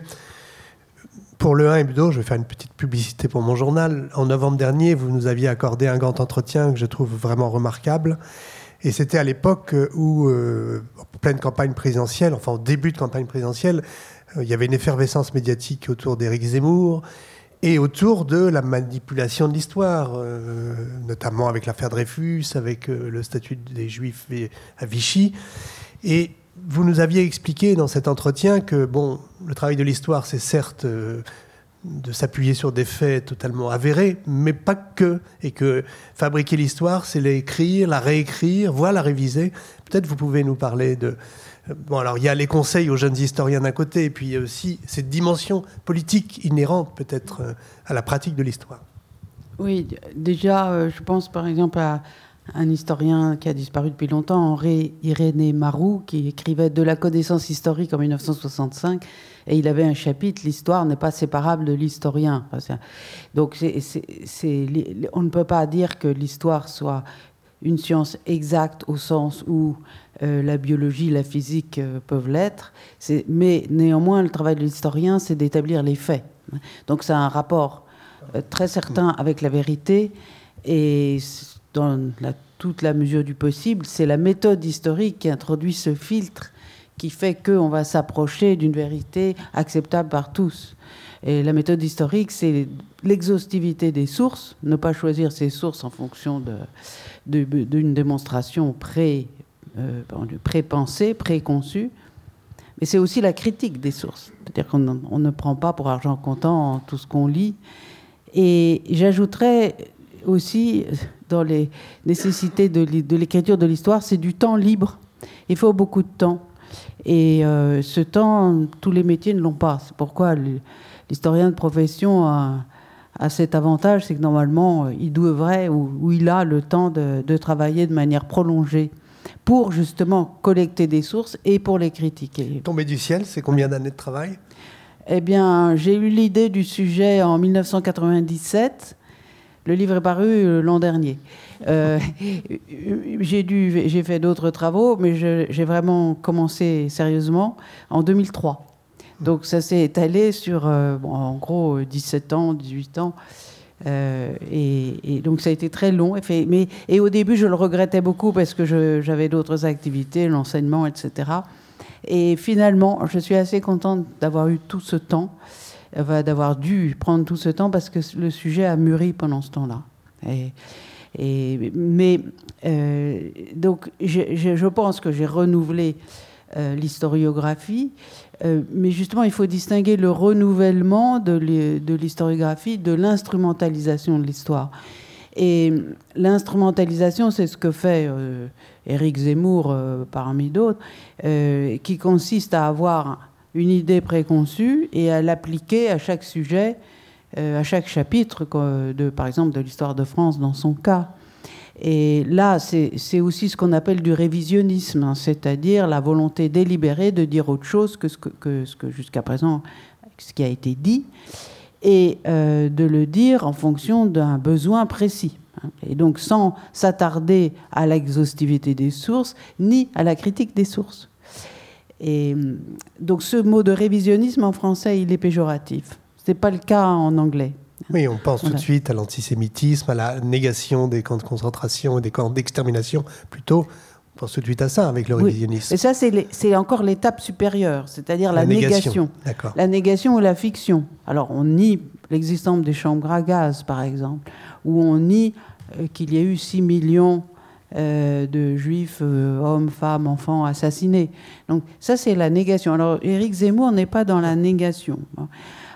Pour Le un Hebdo, je vais faire une petite publicité pour mon journal. En novembre dernier, vous nous aviez accordé un grand entretien que je trouve vraiment remarquable. Et c'était à l'époque où, euh, en pleine campagne présidentielle, enfin au début de campagne présidentielle, euh, il y avait une effervescence médiatique autour d'Éric Zemmour et autour de la manipulation de l'histoire, euh, notamment avec l'affaire Dreyfus, avec euh, le statut des Juifs à Vichy. Et vous nous aviez expliqué dans cet entretien que bon, le travail de l'histoire, c'est certes euh, de s'appuyer sur des faits totalement avérés, mais pas que. Et que fabriquer l'histoire, c'est l'écrire, la réécrire, voire la réviser. Peut-être vous pouvez nous parler de... Bon, alors il y a les conseils aux jeunes historiens d'un côté, et puis il y a aussi cette dimension politique inhérente peut-être euh, à la pratique de l'histoire. Oui, déjà, euh, je pense par exemple à un historien qui a disparu depuis longtemps, Henri-Irénée Maroux, qui écrivait De la connaissance historique en dix-neuf cent soixante-cinq, et il avait un chapitre, l'histoire n'est pas séparable de l'historien. Enfin, donc c'est, c'est, c'est, on ne peut pas dire que l'histoire soit une science exacte au sens où euh, la biologie, la physique euh, peuvent l'être, c'est, mais néanmoins le travail de l'historien, c'est d'établir les faits. Donc c'est un rapport euh, très certain avec la vérité, et dans la, toute la mesure du possible, c'est la méthode historique qui introduit ce filtre qui fait qu'on va s'approcher d'une vérité acceptable par tous. Et la méthode historique, c'est l'exhaustivité des sources, ne pas choisir ses sources en fonction de, de, d'une démonstration pré, euh, pré-pensée, préconçue, mais c'est aussi la critique des sources. C'est-à-dire qu'on on ne prend pas pour argent comptant tout ce qu'on lit. Et j'ajouterais aussi, dans les nécessités de, de l'écriture de l'histoire, c'est du temps libre. Il faut beaucoup de temps. Et euh, ce temps, tous les métiers ne l'ont pas. C'est pourquoi l'historien de profession a, a cet avantage, c'est que normalement, il devrait ou, ou il a le temps de, de travailler de manière prolongée pour justement collecter des sources et pour les critiquer. Tombé du ciel, c'est combien d'années de travail ? Eh bien, j'ai eu l'idée du sujet en dix-neuf cent quatre-vingt-dix-sept. Le livre est paru l'an dernier. Euh, j'ai, dû, j'ai fait d'autres travaux, mais je, j'ai vraiment commencé sérieusement en deux mille trois. Donc ça s'est étalé sur, euh, bon, en gros, dix-sept ans, dix-huit ans. Euh, et, et donc ça a été très long. Et, fait, mais, et au début, je le regrettais beaucoup parce que je, j'avais d'autres activités, l'enseignement, et cetera. Et finalement, je suis assez contente d'avoir eu tout ce temps, d'avoir dû prendre tout ce temps parce que le sujet a mûri pendant ce temps-là. Et, et, mais euh, donc, je, je, je pense que j'ai renouvelé euh, l'historiographie, euh, mais justement, il faut distinguer le renouvellement de, de l'historiographie de l'instrumentalisation de l'histoire. Et l'instrumentalisation, c'est ce que fait euh, Éric Zemmour euh, parmi d'autres, euh, qui consiste à avoir une idée préconçue et à l'appliquer à chaque sujet, euh, à chaque chapitre, de, par exemple, de l'histoire de France dans son cas. Et là, c'est, c'est aussi ce qu'on appelle du révisionnisme, hein, c'est-à-dire la volonté délibérée de dire autre chose que ce que, que, ce que jusqu'à présent, ce qui a été dit, et euh, de le dire en fonction d'un besoin précis. Hein, et donc sans s'attarder à l'exhaustivité des sources, ni à la critique des sources. Et donc ce mot de révisionnisme en français, il est péjoratif. Ce n'est pas le cas en anglais. Oui, on pense voilà. tout de suite à l'antisémitisme, à la négation des camps de concentration et des camps d'extermination. Plutôt, on pense tout de suite à ça avec le révisionnisme. Oui. Et ça, c'est, les, c'est encore l'étape supérieure, c'est-à-dire la, la négation. négation. D'accord. La négation ou la fiction. Alors, on nie l'existence des chambres à gaz, par exemple, ou on nie euh, qu'il y a eu six millions Euh, de juifs, euh, hommes, femmes, enfants assassinés. Donc ça, c'est la négation. Alors Éric Zemmour n'est pas dans la négation.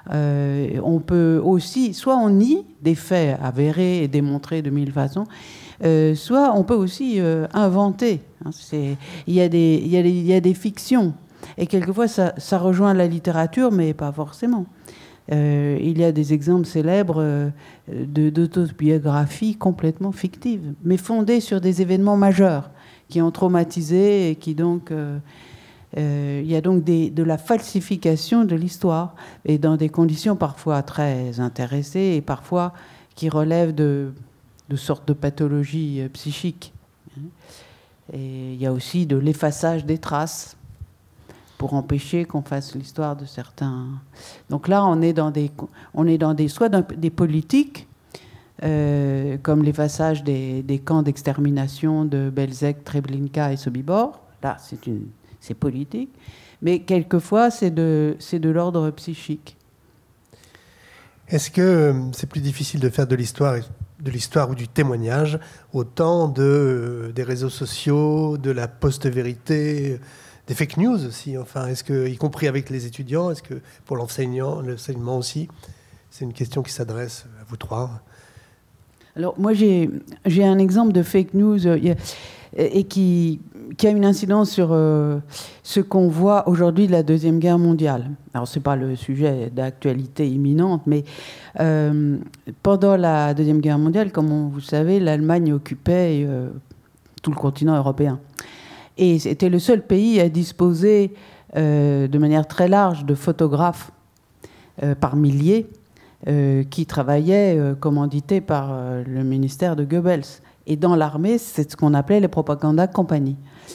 Euh, on peut aussi, soit on nie des faits avérés et démontrés de mille façons, Euh, soit on peut aussi euh, inventer. Hein, c'est, il y a des, il y a des, il y a des fictions. Et quelquefois, ça, ça rejoint la littérature, mais pas forcément. Euh, il y a des exemples célèbres euh, de, d'autobiographies complètement fictives, mais fondées sur des événements majeurs qui ont traumatisé et qui donc... Euh, euh, il y a donc des, de la falsification de l'histoire, et dans des conditions parfois très intéressées et parfois qui relèvent de, de sortes de pathologies euh, psychiques. Et il y a aussi de l'effaçage des traces pour empêcher qu'on fasse l'histoire de certains. Donc là, on est dans des, on est dans des soit dans des politiques, euh, comme l'effaçage des, des camps d'extermination de Belzec, Treblinka et Sobibor. Là, c'est une, c'est politique, mais quelquefois, c'est de, c'est de l'ordre psychique. Est-ce que c'est plus difficile de faire de l'histoire, de l'histoire ou du témoignage au temps de, des réseaux sociaux, de la post-vérité, des fake news aussi, enfin, est-ce que, y compris avec les étudiants, est-ce que pour l'enseignant, l'enseignement aussi, c'est une question qui s'adresse à vous trois. Alors moi j'ai, j'ai un exemple de fake news euh, et qui, qui a une incidence sur euh, ce qu'on voit aujourd'hui de la Deuxième Guerre mondiale. Alors c'est pas le sujet d'actualité imminente, mais euh, pendant la Deuxième Guerre mondiale, comme on, vous savez, l'Allemagne occupait euh, tout le continent européen. Et c'était le seul pays à disposer euh, de manière très large de photographes euh, par milliers euh, qui travaillaient euh, commandités par euh, le ministère de Goebbels. Et dans l'armée, c'est ce qu'on appelait les propaganda compagnies.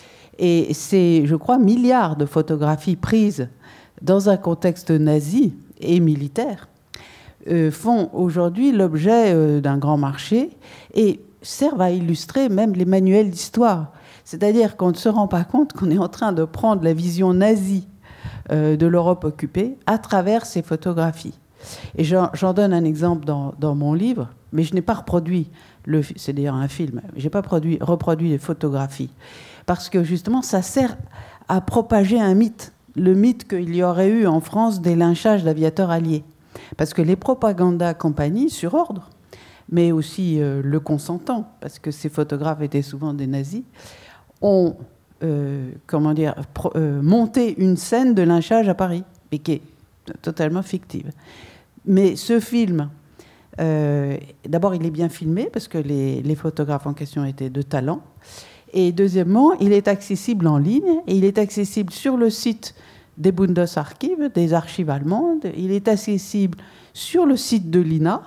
Et c'est, je crois, milliards de photographies prises dans un contexte nazi et militaire euh, font aujourd'hui l'objet euh, d'un grand marché et servent à illustrer même les manuels d'histoire. C'est-à-dire qu'on ne se rend pas compte qu'on est en train de prendre la vision nazie euh, de l'Europe occupée à travers ces photographies. Et j'en, j'en donne un exemple dans, dans mon livre, mais je n'ai pas reproduit, le, c'est d'ailleurs un film, je n'ai pas produit, reproduit les photographies, parce que justement ça sert à propager un mythe, le mythe qu'il y aurait eu en France des lynchages d'aviateurs alliés. Parce que les propaganda compagnies, sur ordre, mais aussi euh, le consentant, parce que ces photographes étaient souvent des nazis, ont euh, comment dire, pro, euh, monté une scène de lynchage à Paris, et qui est totalement fictive. Mais ce film, euh, d'abord, il est bien filmé, parce que les, les photographes en question étaient de talent. Et deuxièmement, il est accessible en ligne, et il est accessible sur le site des Bundesarchiv, des archives allemandes. Il est accessible sur le site de l'I N A.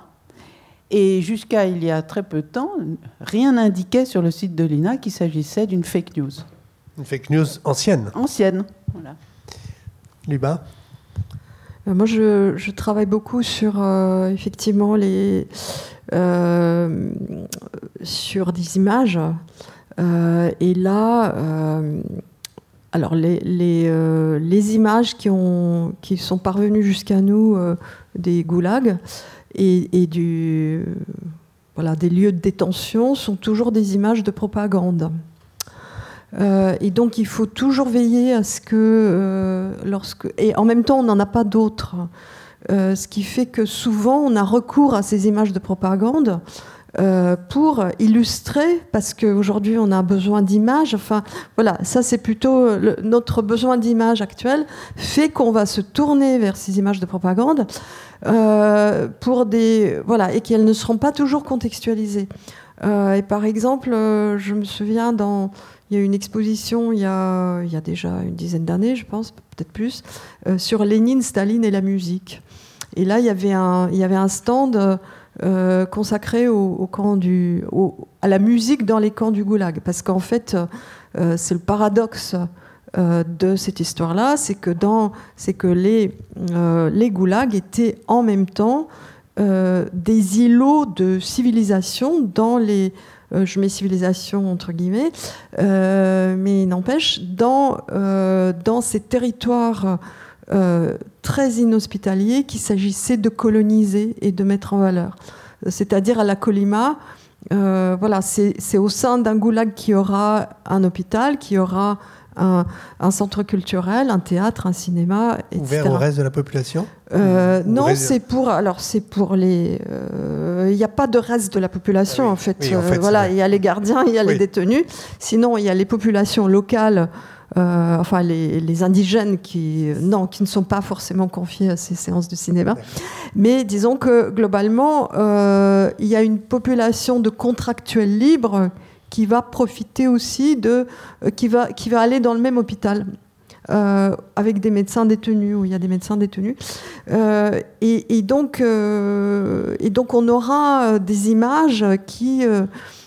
Et jusqu'à il y a très peu de temps, rien n'indiquait sur le site de l'I N A qu'il s'agissait d'une fake news. Une fake news ancienne. Ancienne, voilà. Luba ? Moi, je, je travaille beaucoup sur, euh, effectivement, les, euh, sur des images. Euh, et là, euh, alors les, les, euh, les images qui, ont, qui sont parvenues jusqu'à nous euh, des goulags, Et, et du, voilà, des lieux de détention sont toujours des images de propagande. Euh, et donc il faut toujours veiller à ce que, euh, lorsque, et en même temps on n'en a pas d'autres, euh, ce qui fait que souvent on a recours à ces images de propagande euh, pour illustrer, parce qu'aujourd'hui on a besoin d'images, enfin voilà, ça c'est plutôt le, notre besoin d'images actuel fait qu'on va se tourner vers ces images de propagande. Euh, pour des, voilà, et qu'elles ne seront pas toujours contextualisées. Euh, et par exemple, euh, je me souviens, dans, il y a une exposition il y a, il y a déjà une dizaine d'années, je pense, peut-être plus, euh, sur Lénine, Staline et la musique. Et là, il y avait un, il y avait un stand euh, consacré au, au camp du, au, à la musique dans les camps du Goulag. Parce qu'en fait, euh, c'est le paradoxe Euh, de cette histoire-là, c'est que, dans, c'est que les, euh, les goulags étaient en même temps euh, des îlots de civilisation dans les... Euh, je mets civilisation entre guillemets, euh, mais n'empêche, dans, euh, dans ces territoires euh, très inhospitaliers qu'il s'agissait de coloniser et de mettre en valeur. C'est-à-dire à la Kolyma, euh, voilà, c'est, c'est au sein d'un goulag qu'il y aura un hôpital, qu'il y aura un, un centre culturel, un théâtre, un cinéma, et cetera. Ouvert au reste de la population ? Euh, Ou non, reste... c'est pour. Alors, c'est pour les. Il euh, n'y a pas de reste de la population, ah oui. en fait. Oui, en fait euh, voilà, il y a les gardiens, il y a oui. les détenus. Sinon, il y a les populations locales, euh, enfin, les, les indigènes qui, non, qui ne sont pas forcément confiés à ces séances de cinéma. D'accord. Mais disons que, globalement, euh, il y a une population de contractuels libres qui va profiter aussi de. Euh, qui, va, qui va aller dans le même hôpital. Euh, avec des médecins détenus, où il y a des médecins détenus. Euh, et, et, donc, euh, et donc, on aura des images qui, euh,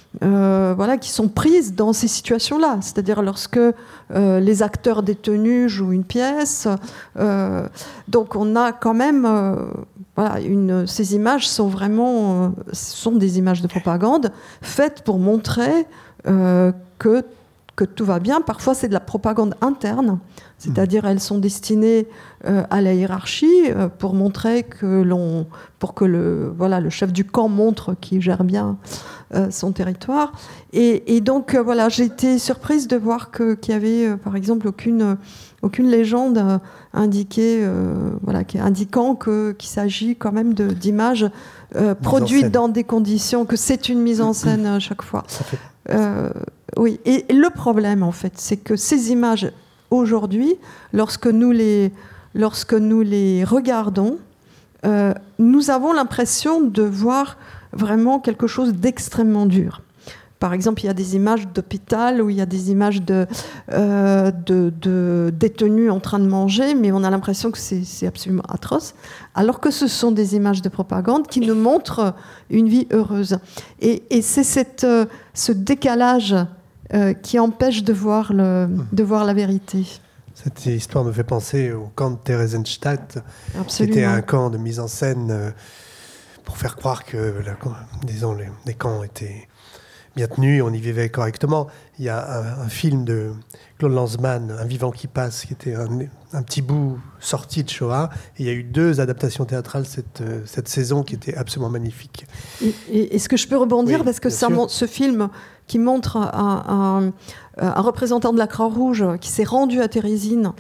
euh, voilà, qui sont prises dans ces situations-là. C'est-à-dire lorsque euh, les acteurs détenus jouent une pièce. Euh, donc, on a quand même... Euh, voilà, une, ces images sont vraiment... Euh, sont des images de propagande faites pour montrer euh, que que tout va bien. Parfois, c'est de la propagande interne, c'est-à-dire elles sont destinées euh, à la hiérarchie euh, pour montrer que l'on, pour que le, voilà, le chef du camp montre qu'il gère bien euh, son territoire. Et, et donc, euh, voilà, j'ai été surprise de voir que, qu'il y avait, euh, par exemple, aucune, aucune légende euh, indiquée, euh, voilà, indiquant que, qu'il s'agit quand même de, d'images euh, produites dans des conditions, que c'est une mise en scène à chaque fois. Euh, oui, et le problème, en fait, c'est que ces images, aujourd'hui, lorsque nous les, lorsque nous les regardons, euh, nous avons l'impression de voir vraiment quelque chose d'extrêmement dur. Par exemple, il y a des images d'hôpital où il y a des images de, euh, de, de détenus en train de manger, mais on a l'impression que c'est, c'est absolument atroce, alors que ce sont des images de propagande qui nous montrent une vie heureuse. Et, et c'est cette, euh, ce décalage euh, qui empêche de voir, le, de voir la vérité. Cette histoire me fait penser au camp de Theresienstadt, qui Absolument. était un camp de mise en scène euh, pour faire croire que la, disons, les, les camps étaient bien tenus, on y vivait correctement. Il y a un, un film de Claude Lanzmann, Un vivant qui passe, qui était un, un petit bout sorti de Shoah. Et il y a eu deux adaptations théâtrales cette, cette saison qui étaient absolument magnifiques. Et, et, est-ce que je peux rebondir oui, parce que ça montre, ce film qui montre un, un, un représentant de la Croix-Rouge qui s'est rendu à Térésine,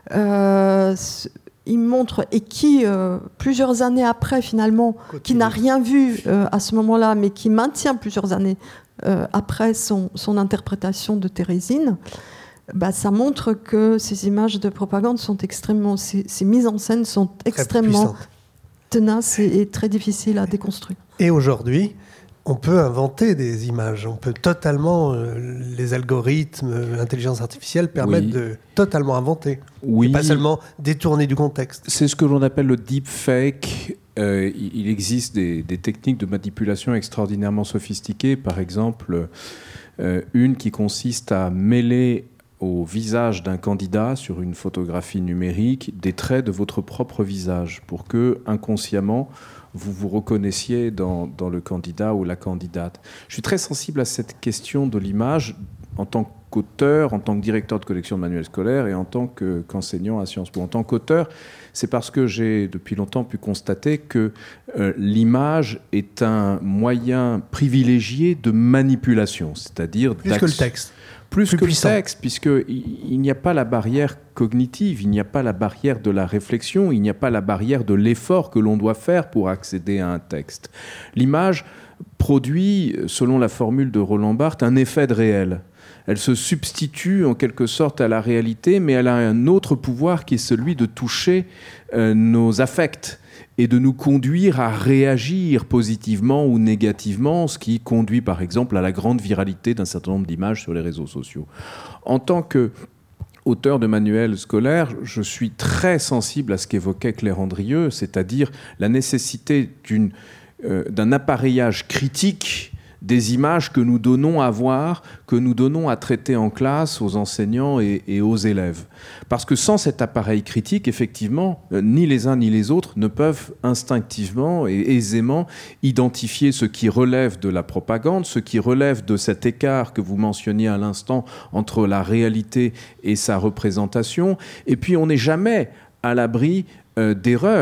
euh, il montre, et qui, euh, plusieurs années après, finalement, Continue. qui n'a rien vu euh, à ce moment-là, mais qui maintient plusieurs années euh, après son, son interprétation de Térésine, bah, ça montre que ces images de propagande sont extrêmement... Ces, ces mises en scène sont très extrêmement tenaces et, et très difficiles à déconstruire. Et aujourd'hui, on peut inventer des images. On peut totalement... Euh, les algorithmes, l'intelligence artificielle permettent oui. de totalement inventer. Oui. Et pas seulement détourner du contexte. C'est ce que l'on appelle le deepfake. Euh, il existe des, des techniques de manipulation extraordinairement sophistiquées. Par exemple, euh, une qui consiste à mêler au visage d'un candidat sur une photographie numérique des traits de votre propre visage pour que, inconsciemment, vous vous reconnaissiez dans, dans le candidat ou la candidate. Je suis très sensible à cette question de l'image en tant qu'auteur, en tant que directeur de collection de manuels scolaires et en tant que, qu'enseignant à Sciences Po. En tant qu'auteur, c'est parce que j'ai depuis longtemps pu constater que euh, l'image est un moyen privilégié de manipulation, c'est-à-dire plus que le texte. Plus, plus que puissant. le texte, puisqu'il il n'y a pas la barrière cognitive, il n'y a pas la barrière de la réflexion, il n'y a pas la barrière de l'effort que l'on doit faire pour accéder à un texte. L'image produit, selon la formule de Roland Barthes, un effet de réel. Elle se substitue en quelque sorte à la réalité, mais elle a un autre pouvoir qui est celui de toucher euh, nos affects et de nous conduire à réagir positivement ou négativement, ce qui conduit par exemple à la grande viralité d'un certain nombre d'images sur les réseaux sociaux. En tant qu'auteur de manuels scolaires, je suis très sensible à ce qu'évoquait Claire Andrieux, c'est-à-dire la nécessité d'une, euh, d'un appareillage critique des images que nous donnons à voir, que nous donnons à traiter en classe aux enseignants et, et aux élèves. Parce que sans cet appareil critique, effectivement, euh, ni les uns ni les autres ne peuvent instinctivement et aisément identifier ce qui relève de la propagande, ce qui relève de cet écart que vous mentionniez à l'instant entre la réalité et sa représentation. Et puis on n'est jamais à l'abri euh, d'erreurs.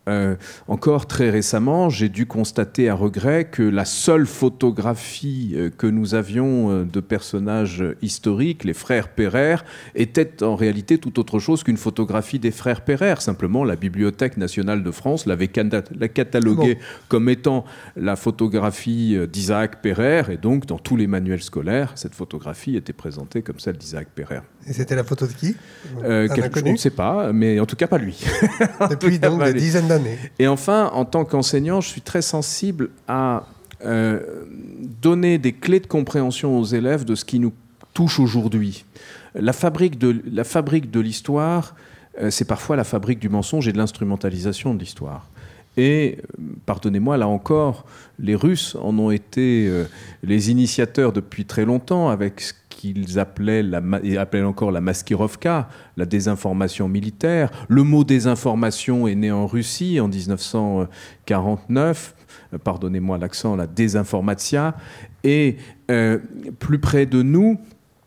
Euh, encore très récemment, j'ai dû constater à regret que la seule photographie euh, que nous avions euh, de personnages historiques, les frères Pereire, était en réalité tout autre chose qu'une photographie des frères Pereire. Simplement, la Bibliothèque nationale de France l'avait cana- la cataloguée bon. comme étant la photographie d'Isaac Pereire, et donc dans tous les manuels scolaires, cette photographie était présentée comme celle d'Isaac Pereire. Et c'était la photo de qui euh, quel... On ne sait pas, mais en tout cas pas lui. Depuis donc des dizaines d'années. Et enfin, en tant qu'enseignant, je suis très sensible à euh, donner des clés de compréhension aux élèves de ce qui nous touche aujourd'hui. La fabrique de, la fabrique de l'histoire, euh, c'est parfois la fabrique du mensonge et de l'instrumentalisation de l'histoire. Et, pardonnez-moi, là encore, les Russes en ont été euh, les initiateurs depuis très longtemps avec ce qu'ils appelaient, la, et appelaient encore la maskirovka, la désinformation militaire. Le mot désinformation est né en Russie en dix-neuf cent quarante-neuf, euh, pardonnez-moi l'accent, la désinformatia. Et euh, plus près de nous,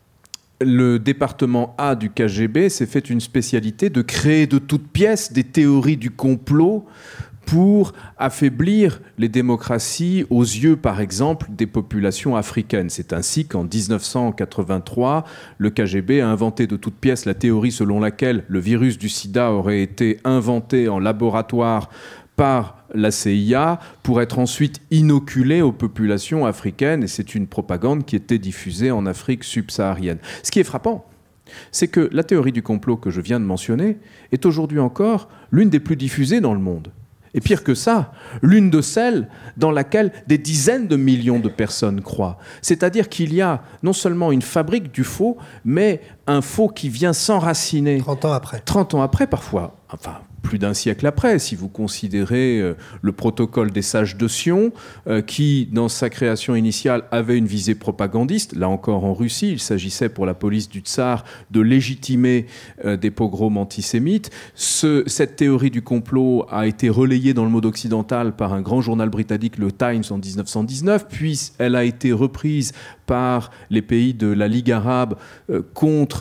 le département A du K G B s'est fait une spécialité de créer de toutes pièces des théories du complot pour affaiblir les démocraties aux yeux, par exemple, des populations africaines. C'est ainsi qu'en dix-neuf cent quatre-vingt-trois, le K G B a inventé de toutes pièces la théorie selon laquelle le virus du sida aurait été inventé en laboratoire par la C I A pour être ensuite inoculé aux populations africaines. Et c'est une propagande qui était diffusée en Afrique subsaharienne. Ce qui est frappant, c'est que la théorie du complot que je viens de mentionner est aujourd'hui encore l'une des plus diffusées dans le monde. Et pire que ça, l'une de celles dans laquelle des dizaines de millions de personnes croient. C'est-à-dire qu'il y a non seulement une fabrique du faux, mais un faux qui vient s'enraciner. trente ans après. trente ans après, parfois. Enfin, plus d'un siècle après, si vous considérez euh, le protocole des sages de Sion, euh, qui, dans sa création initiale, avait une visée propagandiste. Là encore en Russie, il s'agissait pour la police du tsar de légitimer euh, des pogroms antisémites. Ce, cette théorie du complot a été relayée dans le monde occidental par un grand journal britannique, le Times, en dix-neuf cent dix-neuf, puis elle a été reprise par les pays de la Ligue arabe euh, contre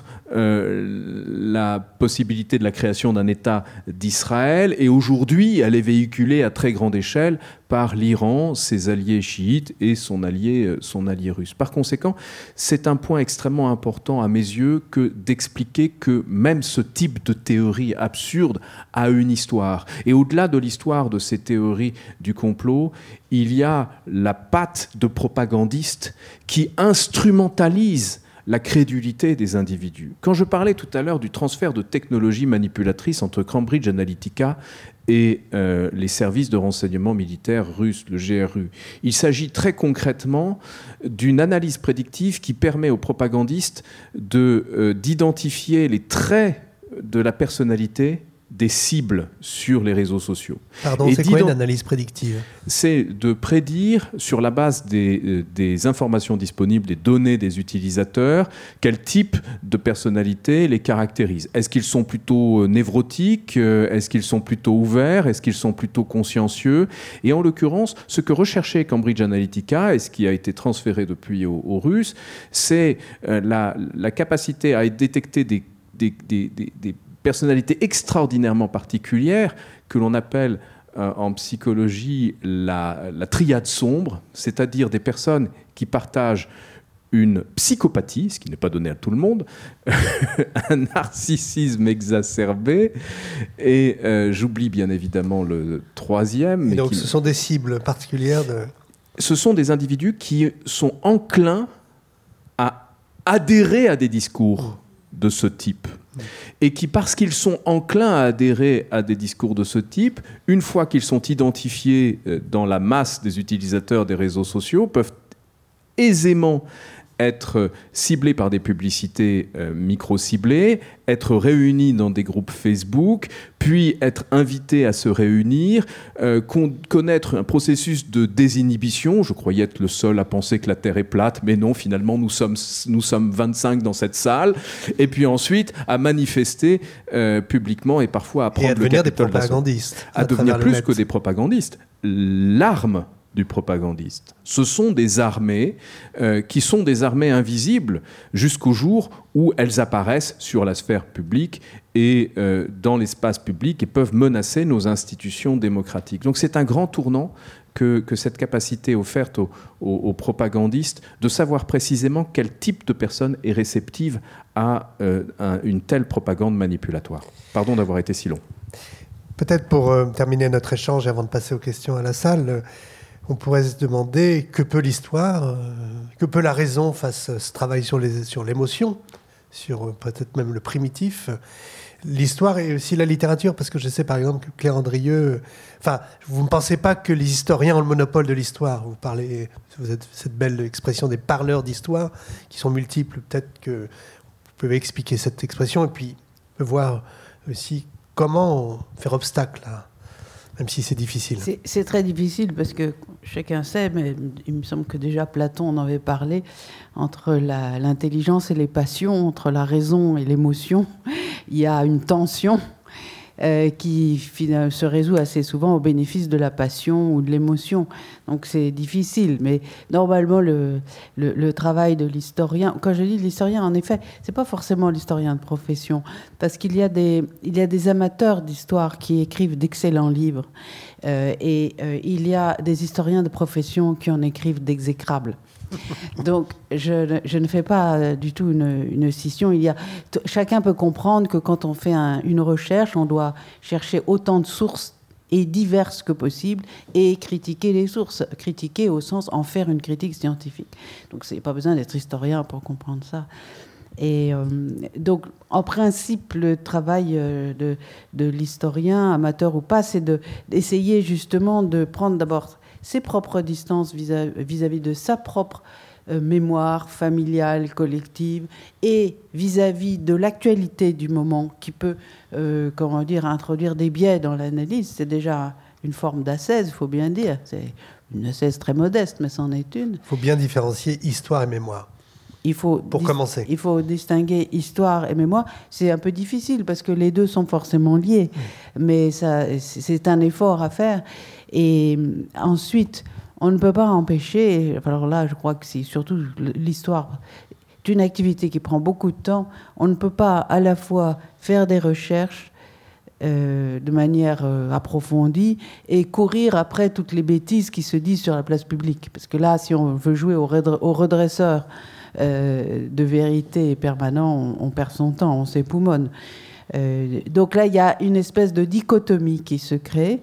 euh, la possibilité de la création d'un État d'Israël. Et aujourd'hui, elle est véhiculée à très grande échelle par l'Iran, ses alliés chiites et son allié, son allié russe. Par conséquent, c'est un point extrêmement important à mes yeux que d'expliquer que même ce type de théorie absurde a une histoire. Et au-delà de l'histoire de ces théories du complot, il y a la patte de propagandistes qui instrumentalisent la crédulité des individus. Quand je parlais tout à l'heure du transfert de technologies manipulatrices entre Cambridge Analytica et euh, les services de renseignement militaire russes, le G R U, il s'agit très concrètement d'une analyse prédictive qui permet aux propagandistes de, euh, d'identifier les traits de la personnalité des cibles sur les réseaux sociaux. Pardon, c'est quoi une analyse prédictive ? C'est de prédire, sur la base des, euh, des informations disponibles, des données des utilisateurs, quel type de personnalité les caractérise. Est-ce qu'ils sont plutôt névrotiques ? Est-ce qu'ils sont plutôt ouverts ? Est-ce qu'ils sont plutôt consciencieux ? Et en l'occurrence, ce que recherchait Cambridge Analytica, et ce qui a été transféré depuis aux, aux Russes, c'est euh, la, la capacité à détecter des, des, des, des, des personnalité extraordinairement particulière que l'on appelle euh, en psychologie la, la triade sombre, c'est-à-dire des personnes qui partagent une psychopathie, ce qui n'est pas donné à tout le monde, un narcissisme exacerbé, et euh, j'oublie bien évidemment le troisième. Et donc qui... ce sont des cibles particulières de... Ce sont des individus qui sont enclins à adhérer à des discours de ce type. Et qui, parce qu'ils sont enclins à adhérer à des discours de ce type, une fois qu'ils sont identifiés dans la masse des utilisateurs des réseaux sociaux, peuvent aisément être ciblés par des publicités euh, micro-ciblées, être réunis dans des groupes Facebook, puis être invités à se réunir, euh, con- connaître un processus de désinhibition. Je croyais être le seul à penser que la Terre est plate, mais non, finalement, nous sommes, nous sommes vingt-cinq dans cette salle. Et puis ensuite, à manifester euh, publiquement et parfois à prendre et à le devenir des Capitole propagandistes. à devenir plus que des propagandistes. L'arme du propagandiste. Ce sont des armées euh, qui sont des armées invisibles jusqu'au jour où elles apparaissent sur la sphère publique et euh, dans l'espace public et peuvent menacer nos institutions démocratiques. Donc c'est un grand tournant que, que cette capacité offerte aux, aux, aux propagandistes de savoir précisément quel type de personne est réceptive à euh, un, une telle propagande manipulatoire. Pardon d'avoir été si long. Peut-être pour euh, terminer notre échange avant de passer aux questions à la salle, euh, on pourrait se demander que peut l'histoire, euh, que peut la raison face à ce travail sur, les, sur l'émotion, sur euh, peut-être même le primitif. L'histoire et aussi la littérature, parce que je sais par exemple que Claire Andrieux, euh, enfin, vous ne pensez pas que les historiens ont le monopole de l'histoire. Vous parlez, vous êtes cette belle expression des parleurs d'histoire, qui sont multiples. Peut-être que vous pouvez expliquer cette expression et puis voir aussi comment faire obstacle, là, même si c'est difficile. C'est, c'est très difficile parce que chacun sait, mais il me semble que déjà Platon en avait parlé, entre la, l'intelligence et les passions, entre la raison et l'émotion, il y a une tension euh, qui finalement, se résout assez souvent au bénéfice de la passion ou de l'émotion. Donc c'est difficile, mais normalement le, le, le travail de l'historien, quand je dis l'historien, en effet, c'est pas forcément l'historien de profession, parce qu'il y a des, il y a des amateurs d'histoire qui écrivent d'excellents livres, euh, et euh, il y a des historiens de profession qui en écrivent d'exécrables. Donc, je, je ne fais pas du tout une, une scission. Il y a, t- chacun peut comprendre que quand on fait un, une recherche, on doit chercher autant de sources et diverses que possible et critiquer les sources. Critiquer au sens en faire une critique scientifique. Donc, c'est pas besoin d'être historien pour comprendre ça. Et euh, donc, en principe, le travail euh, de, de l'historien, amateur ou pas, c'est de, d'essayer justement de prendre d'abord ses propres distances vis-à-vis de sa propre euh, mémoire familiale, collective, et vis-à-vis de l'actualité du moment qui peut, euh, comment dire, introduire des biais dans l'analyse. C'est déjà une forme d'ascèse, il faut bien dire. C'est une ascèse très modeste, mais c'en est une. Il faut bien différencier histoire et mémoire. Il faut pour dis- commencer. Il faut distinguer histoire et mémoire. C'est un peu difficile parce que les deux sont forcément liés. Mmh. Mais ça, c'est un effort à faire. Et ensuite, on ne peut pas empêcher, alors là, je crois que c'est surtout l'histoire d'une activité qui prend beaucoup de temps, on ne peut pas à la fois faire des recherches euh, de manière euh, approfondie et courir après toutes les bêtises qui se disent sur la place publique. Parce que là, si on veut jouer au, redre- au redresseur euh, de vérité permanent, on, on perd son temps, on s'époumonne. Euh, donc là, il y a une espèce de dichotomie qui se crée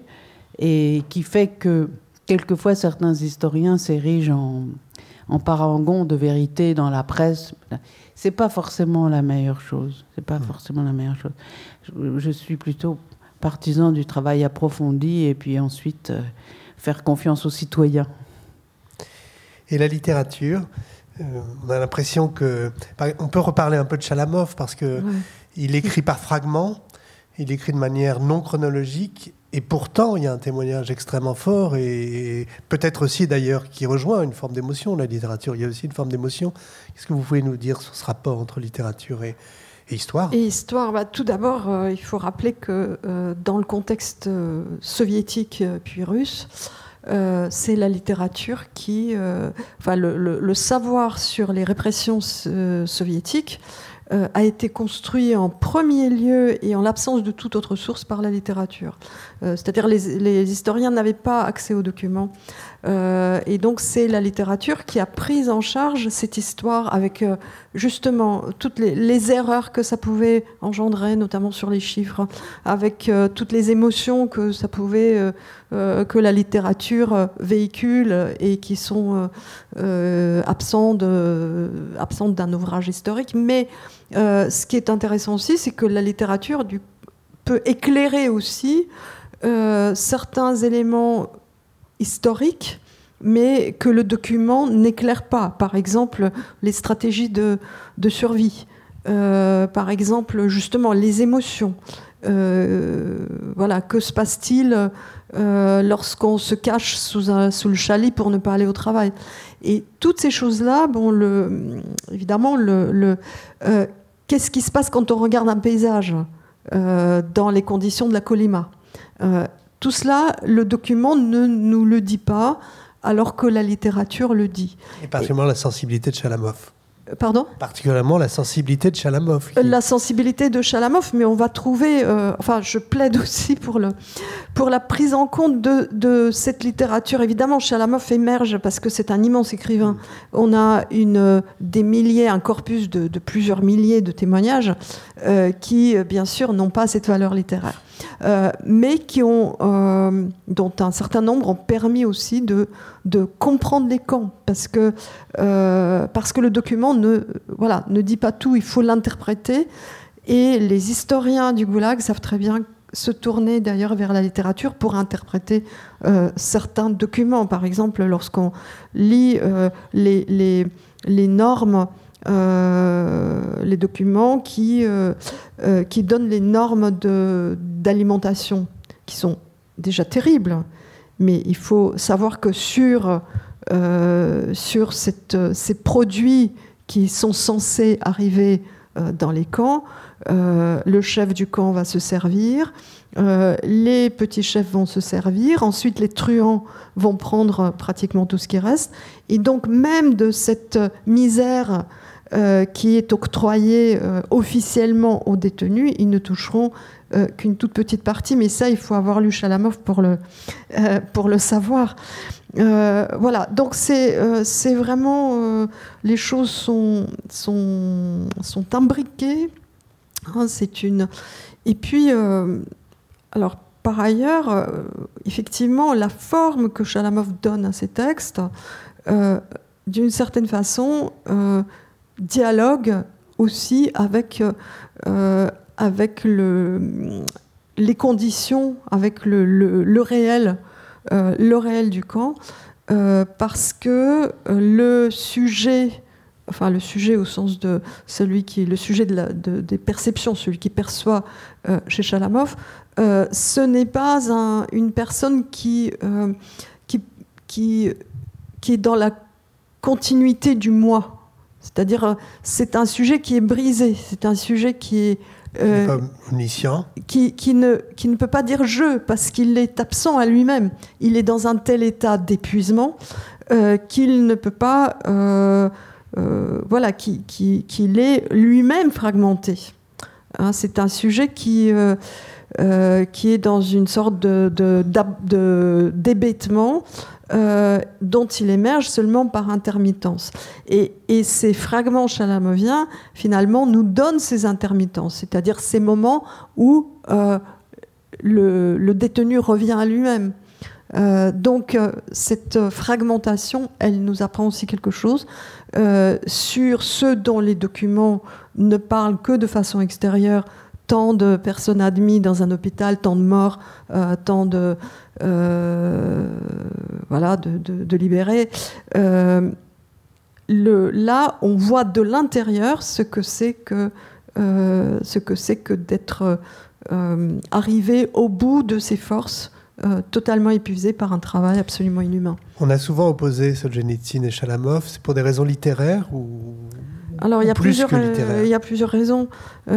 et qui fait que, quelquefois, certains historiens s'érigent en, en parangon de vérité dans la presse. C'est pas forcément la meilleure chose. C'est pas mmh. forcément la meilleure chose. Je, je suis plutôt partisan du travail approfondi et puis ensuite euh, faire confiance aux citoyens. Et la littérature, euh, on a l'impression que... On peut reparler un peu de Chalamov parce que ouais. il écrit par fragments, il écrit de manière non chronologique. Et pourtant, il y a un témoignage extrêmement fort et peut-être aussi d'ailleurs qui rejoint une forme d'émotion, la littérature. Il y a aussi une forme d'émotion. Qu'est-ce que vous pouvez nous dire sur ce rapport entre littérature et, et histoire ? Et histoire, bah, tout d'abord, euh, il faut rappeler que euh, dans le contexte euh, soviétique euh, puis russe, euh, c'est la littérature qui... Euh, enfin, le, le, le savoir sur les répressions euh, soviétiques Euh, a été construit en premier lieu et en l'absence de toute autre source par la littérature. Euh, c'est-à-dire les, les historiens n'avaient pas accès aux documents. Euh, et donc c'est la littérature qui a pris en charge cette histoire avec euh, justement toutes les, les erreurs que ça pouvait engendrer, notamment sur les chiffres, avec euh, toutes les émotions que ça pouvait, euh, euh, que la littérature euh, véhicule et qui sont euh, euh, absentes, de, absentes d'un ouvrage historique. Mais Euh, ce qui est intéressant aussi, c'est que la littérature du, peut éclairer aussi euh, certains éléments historiques, mais que le document n'éclaire pas. Par exemple, les stratégies de, de survie. Euh, par exemple, justement, les émotions. Euh, voilà, que se passe-t-il euh, lorsqu'on se cache sous, un, sous le chalit pour ne pas aller au travail? Et toutes ces choses-là, bon, le, évidemment, le, le, euh, qu'est-ce qui se passe quand on regarde un paysage euh, dans les conditions de la Colima? euh, Tout cela, le document ne nous le dit pas, alors que la littérature le dit. Et particulièrement et... la sensibilité de Chalamov. Pardon ? Particulièrement la sensibilité de Chalamov. Qui... La sensibilité de Chalamov, mais on va trouver... Euh, enfin, je plaide aussi pour, le, pour la prise en compte de, de cette littérature. Évidemment, Chalamov émerge parce que c'est un immense écrivain. Mmh. On a une, des milliers, un corpus de, de plusieurs milliers de témoignages euh, qui, bien sûr, n'ont pas cette valeur littéraire. Euh, mais qui ont, euh, dont un certain nombre ont permis aussi de, de comprendre les camps, parce que, euh, parce que le document ne, voilà, ne dit pas tout, il faut l'interpréter, et les historiens du Goulag savent très bien se tourner d'ailleurs vers la littérature pour interpréter euh, certains documents. Par exemple, lorsqu'on lit euh, les, les, les normes, Euh, les documents qui, euh, euh, qui donnent les normes de, d'alimentation, qui sont déjà terribles. Mais il faut savoir que sur, euh, sur cette, ces produits qui sont censés arriver euh, dans les camps, euh, le chef du camp va se servir, euh, les petits chefs vont se servir, ensuite les truands vont prendre pratiquement tout ce qui reste. Et donc même de cette misère Euh, qui est octroyé euh, officiellement aux détenus, ils ne toucheront euh, qu'une toute petite partie, mais ça, il faut avoir lu Chalamov pour le, euh, pour le savoir. Euh, voilà, donc c'est, euh, c'est vraiment... Euh, les choses sont, sont, sont imbriquées. Hein, c'est une... Et puis, euh, alors, par ailleurs, euh, effectivement, la forme que Chalamov donne à ses textes, euh, d'une certaine façon... Euh, dialogue aussi avec, euh, avec le, les conditions, avec le, le, le, réel, euh, le réel du camp, euh, parce que le sujet, enfin le sujet au sens de celui qui est le sujet de la, de, des perceptions, celui qui perçoit euh, chez Chalamov, euh, ce n'est pas un, une personne qui, euh, qui, qui, qui est dans la continuité du moi. C'est-à-dire, c'est un sujet qui est brisé, c'est un sujet qui est... Euh, pas omniscient. Qui, qui, ne, qui ne peut pas dire « je », parce qu'il est absent à lui-même. Il est dans un tel état d'épuisement euh, qu'il ne peut pas... Euh, euh, voilà, qui, qui, qu'il est lui-même fragmenté. Hein, c'est un sujet qui, euh, euh, qui est dans une sorte de, de, de, d'hébétement Euh, dont il émerge seulement par intermittence. Et, et ces fragments chalamoviens, finalement, nous donnent ces intermittences, c'est-à-dire ces moments où euh, le, le détenu revient à lui-même. Euh, donc, euh, cette fragmentation, elle nous apprend aussi quelque chose euh, sur ceux dont les documents ne parlent que de façon extérieure, tant de personnes admises dans un hôpital, tant de morts, euh, tant de... Euh, voilà, de, de, de libérer. Euh, le, là, on voit de l'intérieur ce que c'est que, euh, ce que, c'est que d'être euh, arrivé au bout de ses forces, euh, totalement épuisé par un travail absolument inhumain. On a souvent opposé Solzhenitsyn et Chalamov. C'est pour des raisons littéraires ou... Alors, il y, a plusieurs, euh, il y a plusieurs raisons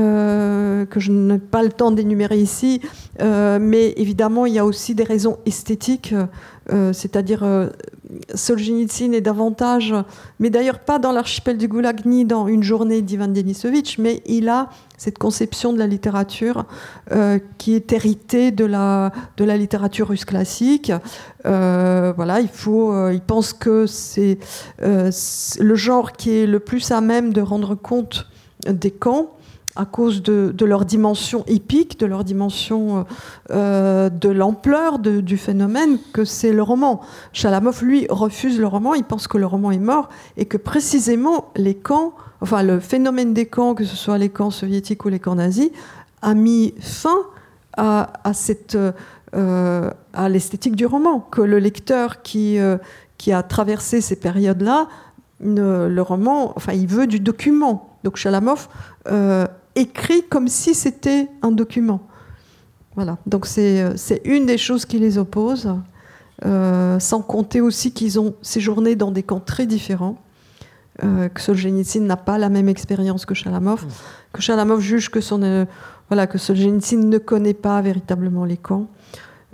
euh, que je n'ai pas le temps d'énumérer ici, euh, mais évidemment, il y a aussi des raisons esthétiques, euh, c'est-à-dire euh, Solzhenitsyn est davantage, mais d'ailleurs pas dans l'archipel du Goulag ni dans Une journée d'Ivan Denisovitch, mais il a cette conception de la littérature euh, qui est héritée de la, de la littérature russe classique. Euh, voilà, il, faut, euh, il pense que c'est, euh, c'est le genre qui est le plus à même de rendre compte des camps à cause de, de leur dimension épique, de leur dimension euh, de l'ampleur de, du phénomène, que c'est le roman. Chalamov, lui, refuse le roman, il pense que le roman est mort et que précisément les camps, enfin le phénomène des camps, que ce soit les camps soviétiques ou les camps nazis, a mis fin à, à, cette, euh, à l'esthétique du roman, que le lecteur qui, euh, qui a traversé ces périodes-là, ne, le roman, enfin il veut du document. Donc Chalamov euh, écrit comme si c'était un document. Voilà. Donc c'est, c'est une des choses qui les oppose, euh, sans compter aussi qu'ils ont séjourné dans des camps très différents, euh, que Solzhenitsyn n'a pas la même expérience que Chalamov, mmh. que Chalamov juge que, son, euh, voilà, que Solzhenitsyn ne connaît pas véritablement les camps.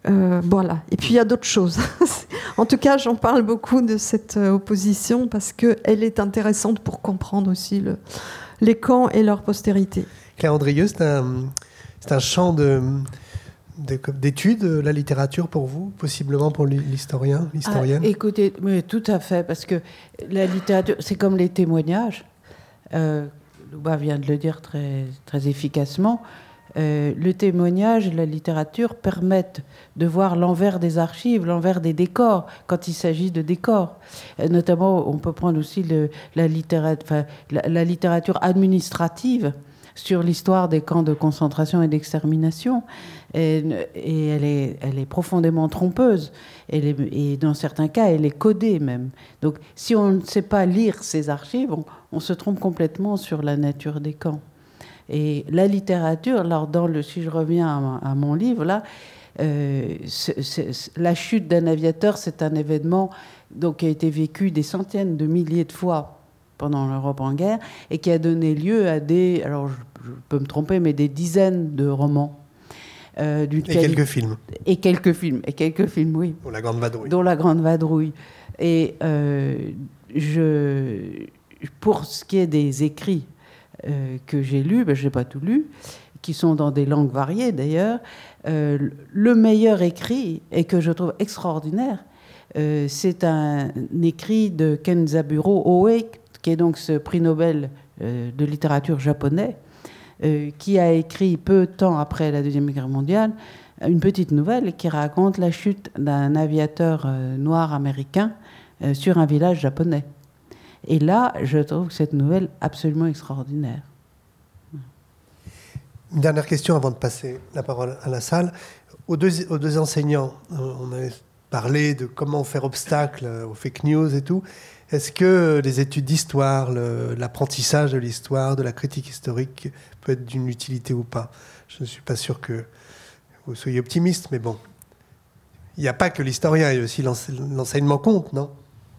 Euh, voilà. Et puis il y a d'autres choses. En tout cas, j'en parle beaucoup de cette opposition parce qu'elle est intéressante pour comprendre aussi le, les camps et leur postérité. Claire Andrieux, c'est un, c'est un champ de, de, d'études, la littérature pour vous, possiblement pour l'historien, l'historienne. Ah, écoutez, mais tout à fait, parce que la littérature, c'est comme les témoignages. Euh, Louba vient de le dire très, très efficacement. Euh, le témoignage et la littérature permettent de voir l'envers des archives, l'envers des décors, quand il s'agit de décors. Et notamment, on peut prendre aussi le, la, littéra- enfin, la, la littérature administrative sur l'histoire des camps de concentration et d'extermination. Et, et elle, est, elle est profondément trompeuse. Elle est, et dans certains cas, elle est codée même. Donc, si on ne sait pas lire ces archives, on, on se trompe complètement sur la nature des camps. Et la littérature, alors dans le, si je reviens à, à mon livre, là, euh, c'est, c'est, la chute d'un aviateur, c'est un événement donc, qui a été vécu des centaines de milliers de fois pendant l'Europe en guerre et qui a donné lieu à des, alors je, je peux me tromper, mais des dizaines de romans. Euh, et quali- quelques films. Et quelques films, et quelques films, oui. Dont La Grande Vadrouille. Dont La Grande Vadrouille. Et euh, je, pour ce qui est des écrits, Euh, que j'ai lu, ben, je n'ai pas tout lu, qui sont dans des langues variées d'ailleurs. Euh, le meilleur écrit, et que je trouve extraordinaire, euh, c'est un, un écrit de Kenzaburo Oe, qui est donc ce prix Nobel euh, de littérature japonais, euh, qui a écrit peu de temps après la Deuxième Guerre mondiale une petite nouvelle qui raconte la chute d'un aviateur euh, noir américain euh, sur un village japonais. Et là, je trouve cette nouvelle absolument extraordinaire. Une dernière question avant de passer la parole à la salle. Aux deux, aux deux enseignants, on a parlé de comment faire obstacle aux fake news et tout. Est-ce que les études d'histoire, le, l'apprentissage de l'histoire, de la critique historique peut être d'une utilité ou pas ? Je ne suis pas sûr que vous soyez optimiste, mais bon. Il n'y a pas que l'historien, il y a aussi l'enseignement compte, non ?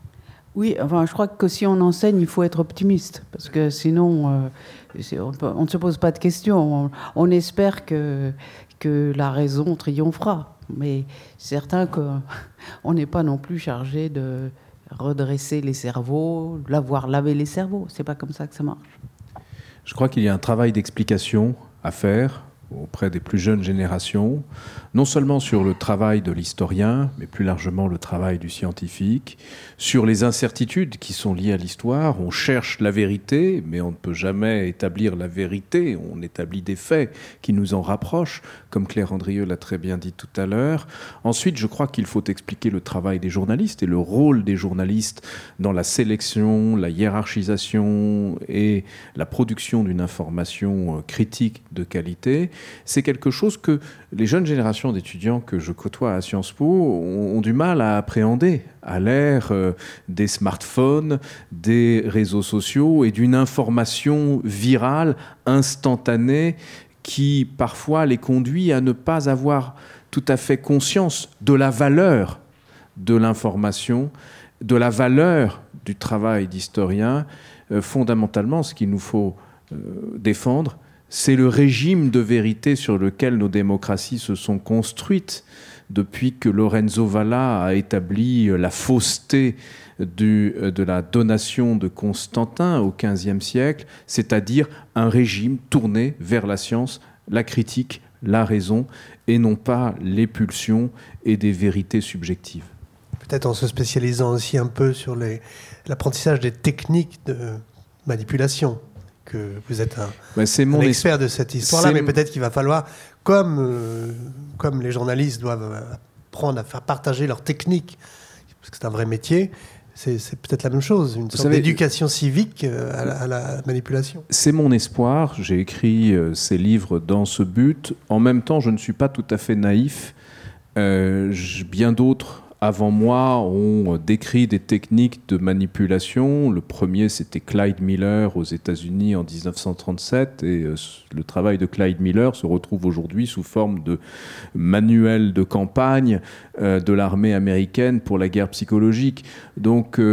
Oui, enfin, je crois que si on enseigne, il faut être optimiste, parce que sinon, euh, c'est, on, peut, on ne se pose pas de questions. On, on espère que, que la raison triomphera, mais c'est certain qu'on n'est pas non plus chargé de redresser les cerveaux, l'avoir lavé les cerveaux. C'est pas comme ça que ça marche. Je crois qu'il y a un travail d'explication à faire auprès des plus jeunes générations, non seulement sur le travail de l'historien, mais plus largement le travail du scientifique, sur les incertitudes qui sont liées à l'histoire. On cherche la vérité, mais on ne peut jamais établir la vérité. On établit des faits qui nous en rapprochent, comme Claire Andrieux l'a très bien dit tout à l'heure. Ensuite, je crois qu'il faut expliquer le travail des journalistes et le rôle des journalistes dans la sélection, la hiérarchisation et la production d'une information critique de qualité. C'est quelque chose que les jeunes générations d'étudiants que je côtoie à Sciences Po ont, ont du mal à appréhender à l'ère euh, des smartphones, des réseaux sociaux et d'une information virale, instantanée, qui parfois les conduit à ne pas avoir tout à fait conscience de la valeur de l'information, de la valeur du travail d'historien. Euh, fondamentalement, ce qu'il nous faut euh, défendre, c'est le régime de vérité sur lequel nos démocraties se sont construites depuis que Lorenzo Valla a établi la fausseté du, de la donation de Constantin au quinzième siècle, c'est-à-dire un régime tourné vers la science, la critique, la raison, et non pas les pulsions et des vérités subjectives. Peut-être en se spécialisant aussi un peu sur les, l'apprentissage des techniques de manipulation. Que vous êtes un, ben c'est mon un expert es- de cette histoire-là, mais m- peut-être qu'il va falloir, comme, euh, comme les journalistes doivent apprendre à faire partager leurs techniques, parce que c'est un vrai métier, c'est, c'est peut-être la même chose, une Vous sorte savez, d'éducation civique à la, à la manipulation. C'est mon espoir, j'ai écrit euh, ces livres dans ce but. En même temps, je ne suis pas tout à fait naïf. Euh, j- bien d'autres avant moi ont décrit des techniques de manipulation. Le premier, c'était Clyde Miller aux États-Unis en dix-neuf cent trente-sept. Et euh, le travail de Clyde Miller se retrouve aujourd'hui sous forme de manuel de campagne euh, de l'armée américaine pour la guerre psychologique. Donc, euh,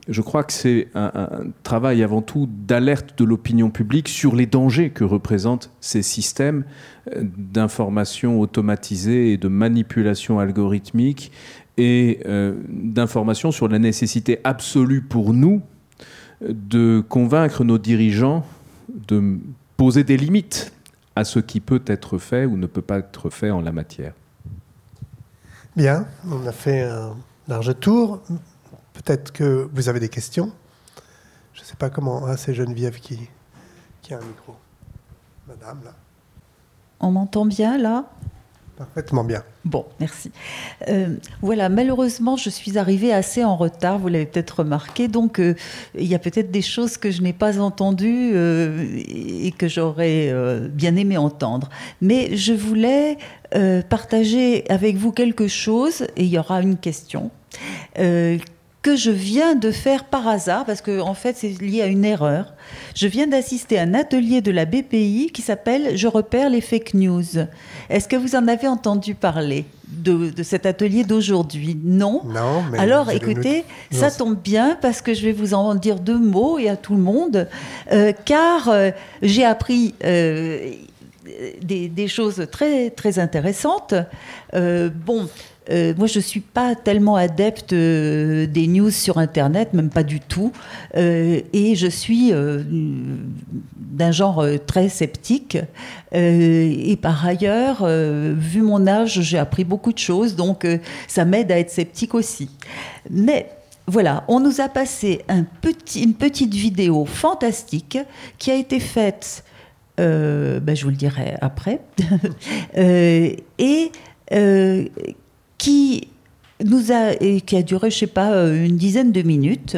je crois que c'est un, un travail avant tout d'alerte de l'opinion publique sur les dangers que représentent ces systèmes d'information automatisée et de manipulation algorithmique et euh, d'information sur la nécessité absolue pour nous de convaincre nos dirigeants de poser des limites à ce qui peut être fait ou ne peut pas être fait en la matière. Bien, on a fait un large tour. Peut-être que vous avez des questions. Je ne sais pas comment... Ah, c'est Geneviève qui, qui a un micro. Madame, là. On m'entend bien, là ? Parfaitement bien. Bon, merci. Euh, voilà, malheureusement, je suis arrivée assez en retard, vous l'avez peut-être remarqué, donc euh, il y a peut-être des choses que je n'ai pas entendues euh, et que j'aurais euh, bien aimé entendre. Mais je voulais euh, partager avec vous quelque chose, et il y aura une question, euh, que je viens de faire par hasard, parce que en fait, c'est lié à une erreur. Je viens d'assister à un atelier de la B P I qui s'appelle « Je repère les fake news ». Est-ce que vous en avez entendu parler de, de cet atelier d'aujourd'hui ? Non ? Non, mais... Alors, écoutez, nous... ça tombe bien, parce que je vais vous en dire deux mots, et à tout le monde, euh, car euh, j'ai appris... Euh, Des, des choses très, très intéressantes. Euh, bon, euh, moi, je ne suis pas tellement adepte euh, des news sur Internet, même pas du tout. Euh, et je suis euh, d'un genre euh, très sceptique. Euh, et par ailleurs, euh, vu mon âge, j'ai appris beaucoup de choses, donc euh, ça m'aide à être sceptique aussi. Mais... Voilà, on nous a passé un petit, une petite vidéo fantastique qui a été faite... Euh, ben je vous le dirai après, euh, et euh, qui nous a, et qui a duré, je sais pas, une dizaine de minutes,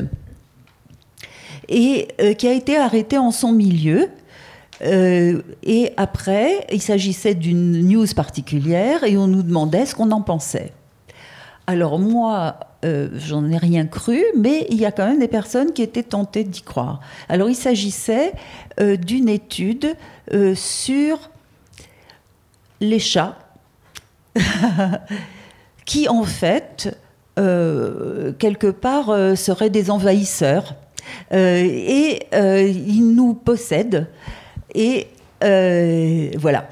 et euh, qui a été arrêtée en son milieu. Euh, et après, il s'agissait d'une news particulière, et on nous demandait ce qu'on en pensait. Alors moi, euh, j'en ai rien cru, mais il y a quand même des personnes qui étaient tentées d'y croire. Alors il s'agissait euh, d'une étude euh, sur les chats, qui en fait, euh, quelque part, euh, seraient des envahisseurs. Euh, et euh, ils nous possèdent. Et euh, voilà.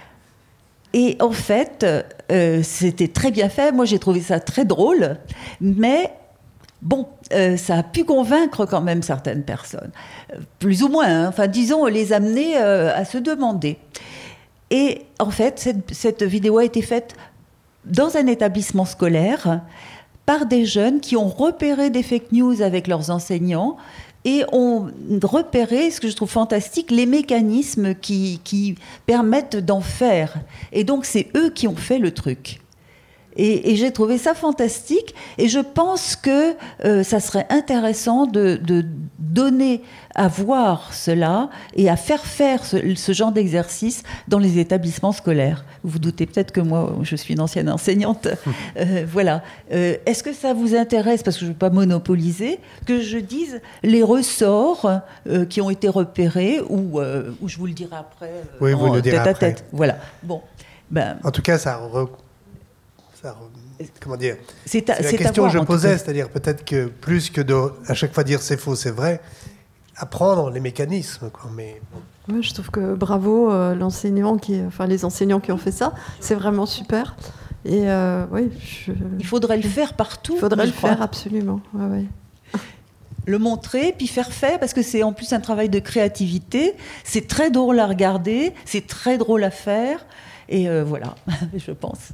Et en fait, euh, c'était très bien fait. Moi, j'ai trouvé ça très drôle. Mais bon, euh, ça a pu convaincre quand même certaines personnes. Euh, plus ou moins. Hein. Enfin, disons, les amener euh, à se demander. Et en fait, cette, cette vidéo a été faite dans un établissement scolaire par des jeunes qui ont repéré des fake news avec leurs enseignants et ont repéré, ce que je trouve fantastique, les mécanismes qui, qui permettent d'en faire. Et donc, c'est eux qui ont fait le truc. Et, et j'ai trouvé ça fantastique. Et je pense que euh, ça serait intéressant de, de donner à voir cela et à faire faire ce, ce genre d'exercice dans les établissements scolaires. Vous vous doutez peut-être que moi, je suis une ancienne enseignante. Euh, voilà. Euh, est-ce que ça vous intéresse, parce que je ne veux pas monopoliser, que je dise les ressorts euh, qui ont été repérés, ou, euh, ou je vous le dirai après, euh, oui, vous en le direz tête à après. tête. Voilà. Bon. Ben, en tout cas, ça... Re... ça re... Comment dire ? C'est, à, c'est la c'est question voir, que je posais, cas. c'est-à-dire peut-être que plus que de à chaque fois dire c'est faux, c'est vrai, apprendre les mécanismes, quoi. Mais bon. Ouais, je trouve que bravo euh, l'enseignant qui, enfin les enseignants qui ont fait ça, c'est vraiment super. Et euh, oui, je... il faudrait le faire partout. Il faudrait le crois. faire absolument. Ouais, ouais. Le montrer, puis faire faire, parce que c'est en plus un travail de créativité. C'est très drôle à regarder, c'est très drôle à faire, et euh, voilà, je pense.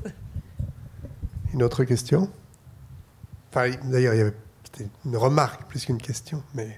Une autre question ? Enfin, d'ailleurs, il y avait c'était une remarque plus qu'une question, mais...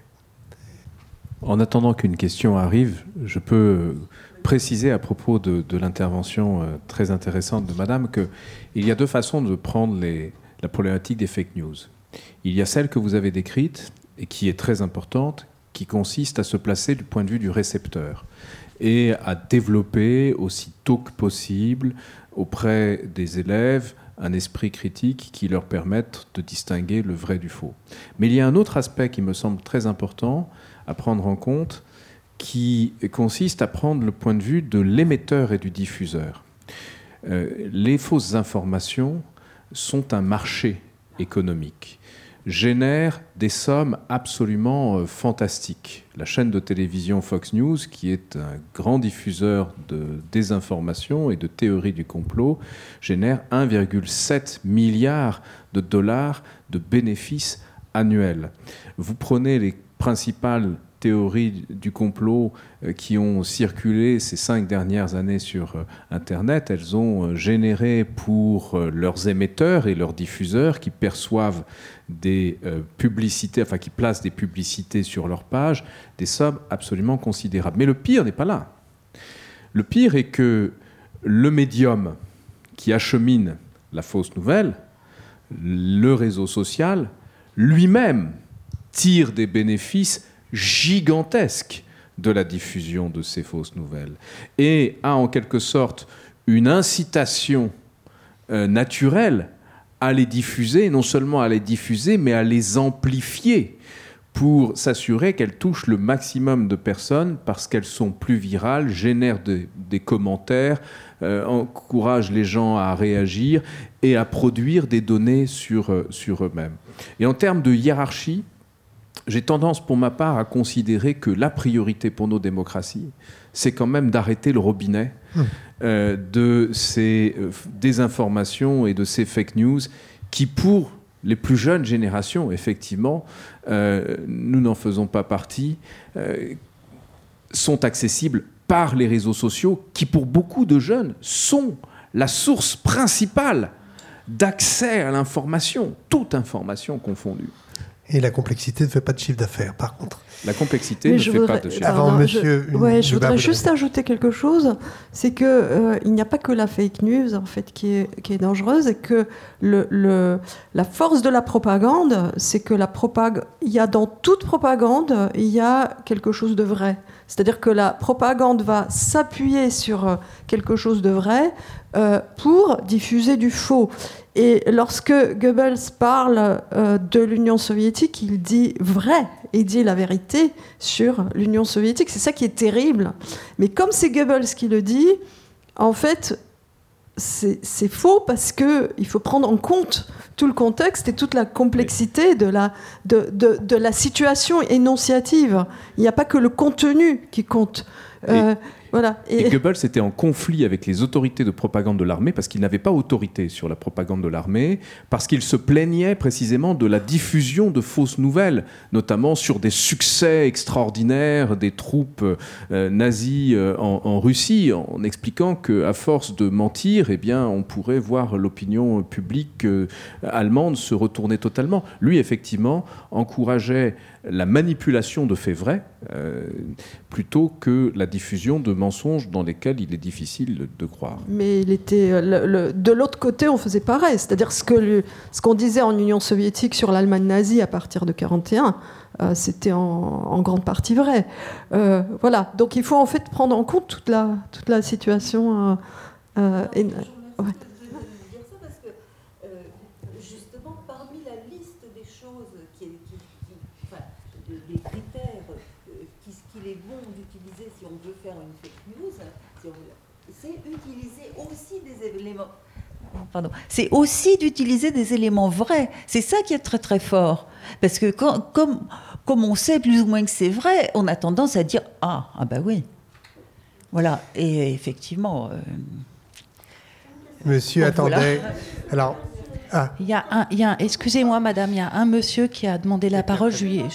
En attendant qu'une question arrive, je peux préciser à propos de, de l'intervention très intéressante de Madame qu'il y a deux façons de prendre les, la problématique des fake news. Il y a celle que vous avez décrite et qui est très importante, qui consiste à se placer du point de vue du récepteur et à développer aussi tôt que possible auprès des élèves un esprit critique qui leur permette de distinguer le vrai du faux. Mais il y a un autre aspect qui me semble très important à prendre en compte, qui consiste à prendre le point de vue de l'émetteur et du diffuseur. Euh, les fausses informations sont un marché économique. génèrent des sommes absolument euh, fantastiques. La chaîne de télévision Fox News, qui est un grand diffuseur de désinformation et de théories du complot, génère un virgule sept milliard de dollars de bénéfices annuels. Vous prenez les principales théories du complot qui ont circulé ces cinq dernières années sur Internet, elles ont généré pour leurs émetteurs et leurs diffuseurs qui perçoivent des publicités, enfin qui placent des publicités sur leur page, des sommes absolument considérables. Mais le pire n'est pas là. Le pire est que le médium qui achemine la fausse nouvelle, le réseau social, lui-même tire des bénéfices gigantesque de la diffusion de ces fausses nouvelles et a en quelque sorte une incitation euh, naturelle à les diffuser, non seulement à les diffuser, mais à les amplifier pour s'assurer qu'elles touchent le maximum de personnes parce qu'elles sont plus virales, génèrent de, des commentaires, euh, encouragent les gens à réagir et à produire des données sur, euh, sur eux-mêmes. Et en termes de hiérarchie, j'ai tendance, pour ma part, à considérer que la priorité pour nos démocraties, c'est quand même d'arrêter le robinet mmh. euh, de ces euh, désinformations et de ces fake news qui, pour les plus jeunes générations, effectivement, euh, nous n'en faisons pas partie, euh, sont accessibles par les réseaux sociaux qui, pour beaucoup de jeunes, sont la source principale d'accès à l'information, toute information confondue. Et la complexité ne fait pas de chiffre d'affaires, par contre. La complexité Mais ne fait voudrais, pas de chiffre d'affaires. Avant, monsieur, je, ouais, je voudrais juste ajouter quelque chose, c'est qu'il euh, n'y a pas que la fake news en fait, qui, est, qui est dangereuse, et que le, le, la force de la propagande, c'est que la propag... il y a dans toute propagande, il y a quelque chose de vrai. C'est-à-dire que la propagande va s'appuyer sur quelque chose de vrai euh, pour diffuser du faux. Et lorsque Goebbels parle euh, de l'Union soviétique, il dit vrai, il dit la vérité sur l'Union soviétique. C'est ça qui est terrible. Mais comme c'est Goebbels qui le dit, en fait, c'est, c'est faux parce qu'il faut prendre en compte tout le contexte et toute la complexité de la, de, de, de la situation énonciative. Il n'y a pas que le contenu qui compte. Euh, Voilà. Et... et Goebbels était en conflit avec les autorités de propagande de l'armée parce qu'il n'avait pas autorité sur la propagande de l'armée, parce qu'il se plaignait précisément de la diffusion de fausses nouvelles, notamment sur des succès extraordinaires des troupes euh, nazies euh, en, en Russie, en expliquant qu'à force de mentir, eh bien, on pourrait voir l'opinion publique euh, allemande se retourner totalement. Lui, effectivement, encourageait la manipulation de faits vrais euh, plutôt que la diffusion de mensonges dans lesquels il est difficile de croire. Mais il était le, le, de l'autre côté, on faisait pareil, c'est-à-dire ce que le, ce qu'on disait en Union soviétique sur l'Allemagne nazie à partir de quarante et un, euh, c'était en, en grande partie vrai. Euh, voilà, donc il faut en fait prendre en compte toute la toute la situation. Euh, euh, et, ouais. Les critères, euh, qu'est-ce qu'il est bon d'utiliser si on veut faire une fake news, si on veut, c'est utiliser aussi des éléments. Pardon. C'est aussi d'utiliser des éléments vrais. C'est ça qui est très très fort. Parce que quand, comme, comme on sait plus ou moins que c'est vrai, on a tendance à dire ah ah bah oui. Voilà. Et effectivement. Euh... Monsieur, bon, attendez. Voilà. Alors. Ah. Il y a un, il y a un, excusez-moi, madame, il y a un monsieur qui a demandé la parole. Je lui ai...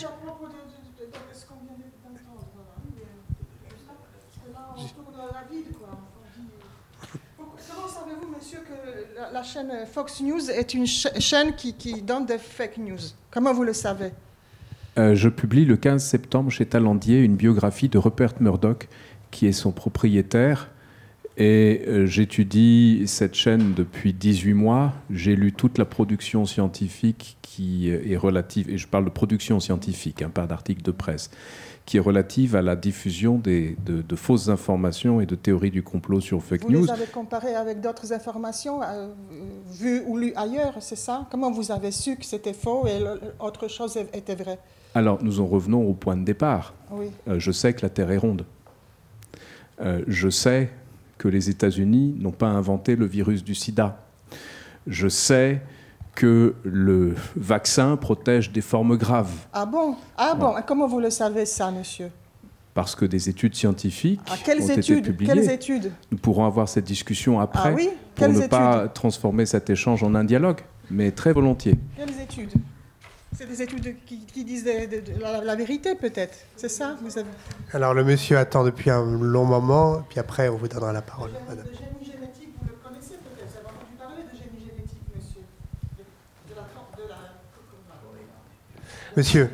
La chaîne Fox News est une ch- chaîne qui, qui donne des fake news. Comment vous le savez ? euh, Je publie le quinze septembre chez Talendier une biographie de Rupert Murdoch, qui est son propriétaire. Et euh, j'étudie cette chaîne depuis dix-huit mois. J'ai lu toute la production scientifique qui est relative, et je parle de production scientifique, hein, pas d'articles de presse, qui est relative à la diffusion des, de, de fausses informations et de théories du complot sur fake vous news. Vous les avez comparées avec d'autres informations euh, vues ou lues ailleurs, c'est ça ? Comment vous avez su que c'était faux et autre chose était vraie ? Alors, nous en revenons au point de départ. Oui. Euh, je sais que la Terre est ronde. Euh, je sais que les États-Unis n'ont pas inventé le virus du sida. Je sais que le vaccin protège des formes graves. Ah bon? Ah bon? Et comment vous le savez ça, monsieur? Parce que des études scientifiques ah, quelles ont études? été publiées. Quelles études? Nous pourrons avoir cette discussion après ah, oui? pour quelles ne études? pas transformer cet échange en un dialogue, mais très volontiers. Quelles études? C'est des études qui, qui disent de, de, de la, la vérité, peut-être. C'est ça vous avez... Alors, le monsieur attend depuis un long moment, puis après, on vous donnera la parole. Madame. Le génie génétique, vous le connaissez peut-être? Vous avez entendu parler de génie génétique, monsieur? De, de la... De la... Monsieur.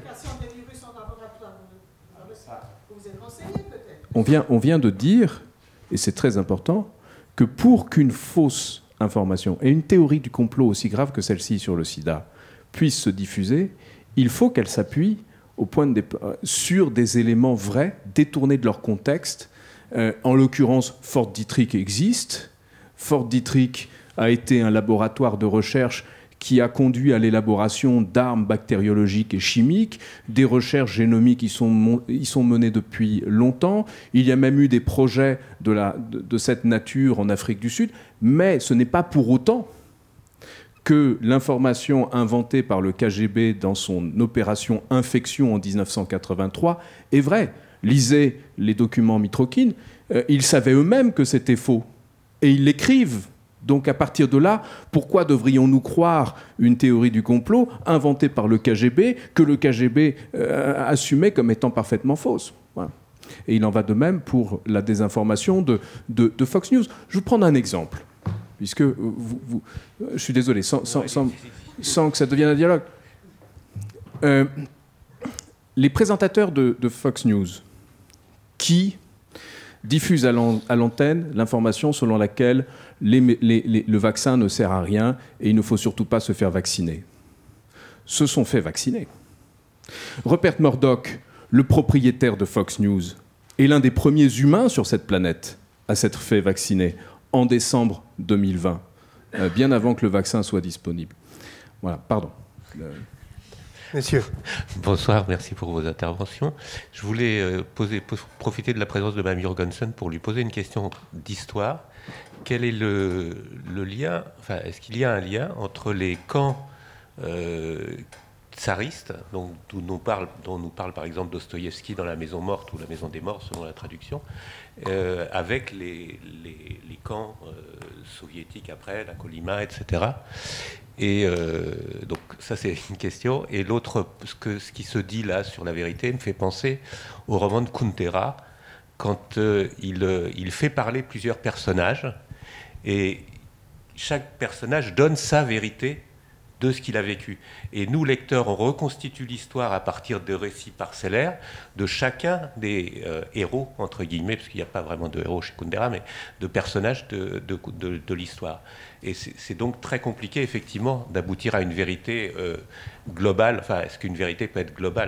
Vous êtes renseigné, peut-être? On vient, on vient de dire, et c'est très important, que pour qu'une fausse information et une théorie du complot aussi grave que celle-ci sur le sida puisse se diffuser, il faut qu'elle s'appuie au point de départ, sur des éléments vrais, détournés de leur contexte. Euh, en l'occurrence, Fort Detrick existe. Fort Detrick a été un laboratoire de recherche qui a conduit à l'élaboration d'armes bactériologiques et chimiques. Des recherches génomiques y sont, y sont menées depuis longtemps. Il y a même eu des projets de, la, de, de cette nature en Afrique du Sud. Mais ce n'est pas pour autant que l'information inventée par le K G B dans son opération Infection en dix-neuf cent quatre-vingt-trois est vraie. Lisez les documents Mitrokhin, euh, ils savaient eux-mêmes que c'était faux. Et ils l'écrivent. Donc à partir de là, pourquoi devrions-nous croire une théorie du complot inventée par le K G B, que le K G B euh, assumait comme étant parfaitement fausse? Voilà. Et il en va de même pour la désinformation de, de, de Fox News. Je vais vous prendre un exemple. Puisque vous, vous, je suis désolé, sans, sans, sans, sans que ça devienne un dialogue. Euh, les présentateurs de, de Fox News qui diffusent à l'antenne l'information selon laquelle les, les, les, le vaccin ne sert à rien et il ne faut surtout pas se faire vacciner, se sont fait vacciner. Rupert Murdoch, le propriétaire de Fox News, est l'un des premiers humains sur cette planète à s'être fait vacciner en décembre deux mille vingt, euh, bien avant que le vaccin soit disponible. Voilà, pardon. Le... Monsieur. Bonsoir, merci pour vos interventions. Je voulais euh, poser, profiter de la présence de Mme Jorgensen pour lui poser une question d'histoire. Quel est le, le lien, enfin, est-ce qu'il y a un lien entre les camps euh, tsaristes, donc, dont, nous parle, dont nous parle par exemple Dostoïevski dans La Maison morte ou La Maison des morts, selon la traduction, Euh, avec les, les, les camps euh, soviétiques après, la Kolyma, et cetera. Et euh, donc ça c'est une question. Et l'autre, ce, que, ce qui se dit là sur la vérité me fait penser au roman de Kuntera, quand euh, il, euh, il fait parler plusieurs personnages, et chaque personnage donne sa vérité de ce qu'il a vécu. Et nous, lecteurs, on reconstitue l'histoire à partir de récits parcellaires de chacun des euh, héros, entre guillemets, parce qu'il n'y a pas vraiment de héros chez Kundera, mais de personnages de, de, de, de l'histoire. Et c'est donc très compliqué, effectivement, d'aboutir à une vérité euh, globale. Enfin, est-ce qu'une vérité peut être globale ?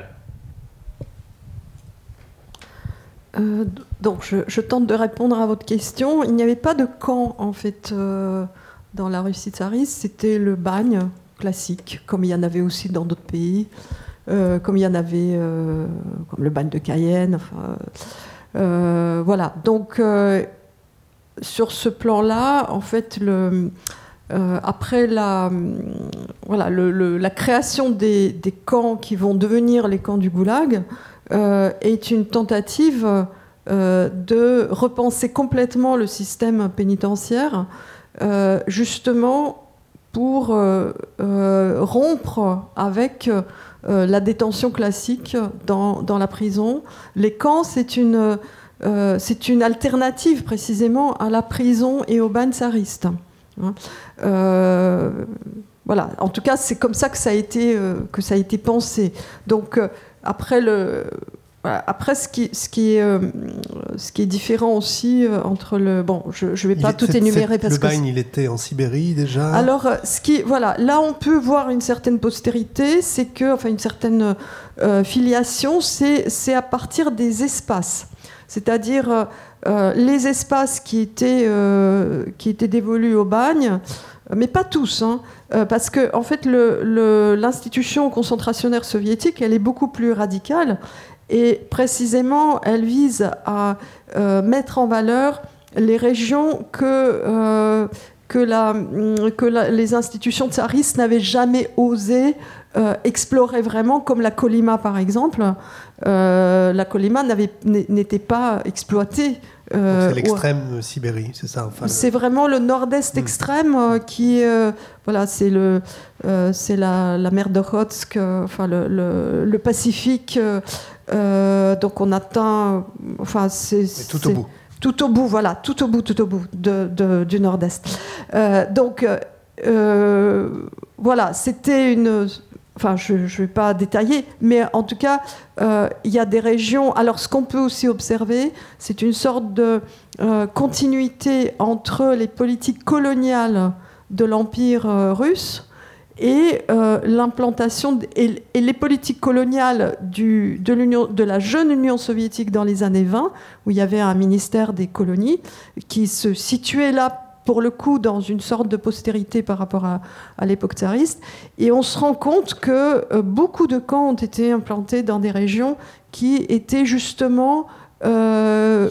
euh, Donc, je, je tente de répondre à votre question. Il n'y avait pas de camp, en fait, euh, dans la Russie tsariste. C'était le bagne classique, comme il y en avait aussi dans d'autres pays, euh, comme il y en avait, euh, comme le bagne de Cayenne. Enfin, euh, voilà. Donc, euh, sur ce plan-là, en fait, le, euh, après la, voilà, le, le, la création des, des camps qui vont devenir les camps du Goulag euh, est une tentative euh, de repenser complètement le système pénitentiaire, euh, justement pour euh, euh, rompre avec euh, la détention classique dans, dans la prison. Les camps, c'est une, euh, c'est une alternative précisément à la prison et au bagne tsariste. Hein. Euh, voilà. En tout cas, c'est comme ça que ça a été, euh, que ça a été pensé. Donc, euh, après le... Après, ce qui, ce, qui est, euh, ce qui est différent aussi euh, entre le... Bon, je ne vais pas il, tout c'est, énumérer c'est, parce le que... Le bagne, il était en Sibérie déjà. Alors, ce qui, voilà, là, on peut voir une certaine postérité, c'est que, enfin, une certaine euh, filiation, c'est, c'est à partir des espaces. C'est-à-dire euh, les espaces qui étaient, euh, qui étaient dévolus au bagne, mais pas tous, hein, euh, parce que, en fait, le, le, l'institution concentrationnaire soviétique, elle est beaucoup plus radicale. Et précisément, elle vise à euh, mettre en valeur les régions que, euh, que, la, que la, les institutions tsaristes n'avaient jamais osé euh, explorer vraiment, comme la Kolyma par exemple. Euh, la Kolyma n'avait, n'était pas exploitée. Euh, c'est l'extrême ouais. Sibérie, c'est ça enfin, C'est le... vraiment le nord-est extrême euh, qui, euh, voilà, c'est, le, euh, c'est la, la mer d'Okhotsk, euh, enfin le, le, le Pacifique. Euh, euh, donc on atteint, enfin c'est, c'est tout c'est, au bout. Tout au bout, voilà, tout au bout, tout au bout de, de, du nord-est. Euh, donc euh, voilà, c'était une. Enfin, je ne vais pas détailler, mais en tout cas, euh, il y a des régions. Alors, ce qu'on peut aussi observer, c'est une sorte de euh, continuité entre les politiques coloniales de l'Empire euh, russe et euh, l'implantation et, et les politiques coloniales du, de, l'Union, de la jeune Union soviétique dans les années vingt, où il y avait un ministère des colonies qui se situait là, pour le coup, dans une sorte de postérité par rapport à, à l'époque tsariste. Et on se rend compte que euh, beaucoup de camps ont été implantés dans des régions qui étaient justement... Euh,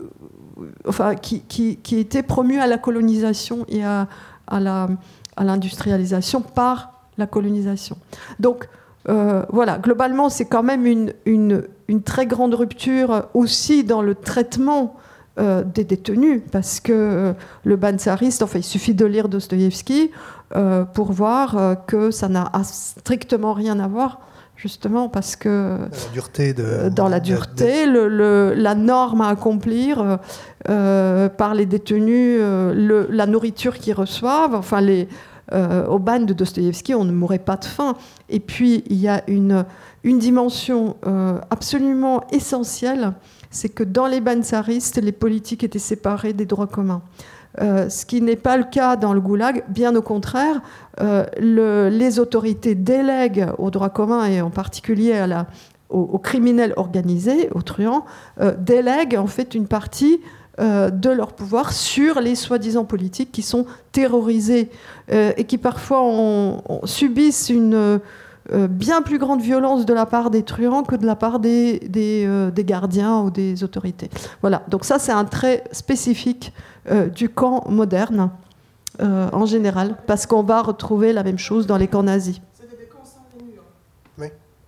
enfin, qui, qui, qui étaient promues à la colonisation et à, à, la, à l'industrialisation par la colonisation. Donc, euh, voilà, globalement, c'est quand même une, une, une très grande rupture aussi dans le traitement Euh, des détenus, parce que euh, le ban tsariste, enfin, il suffit de lire Dostoïevski euh, pour voir euh, que ça n'a strictement rien à voir, justement, parce que dans la dureté, de, euh, dans la, dureté de, de... Le, le, la norme à accomplir euh, par les détenus, euh, le, la nourriture qu'ils reçoivent, enfin, les, euh, au ban de Dostoïevski, on ne mourrait pas de faim. Et puis, il y a une, une dimension euh, absolument essentielle, c'est que dans les bans tsaristes, les politiques étaient séparées des droits communs. Euh, ce qui n'est pas le cas dans le goulag, bien au contraire, euh, le, les autorités délèguent aux droits communs, et en particulier à la, aux, aux criminels organisés, aux truands, euh, délèguent en fait une partie euh, de leur pouvoir sur les soi-disant politiques qui sont terrorisés euh, et qui parfois ont, ont, subissent une... Euh, bien plus grande violence de la part des truands que de la part des, des, euh, des gardiens ou des autorités. Voilà, donc ça c'est un trait spécifique euh, du camp moderne euh, en général, parce qu'on va retrouver la même chose dans les camps nazis. C'était des camps sans les murs. Oui.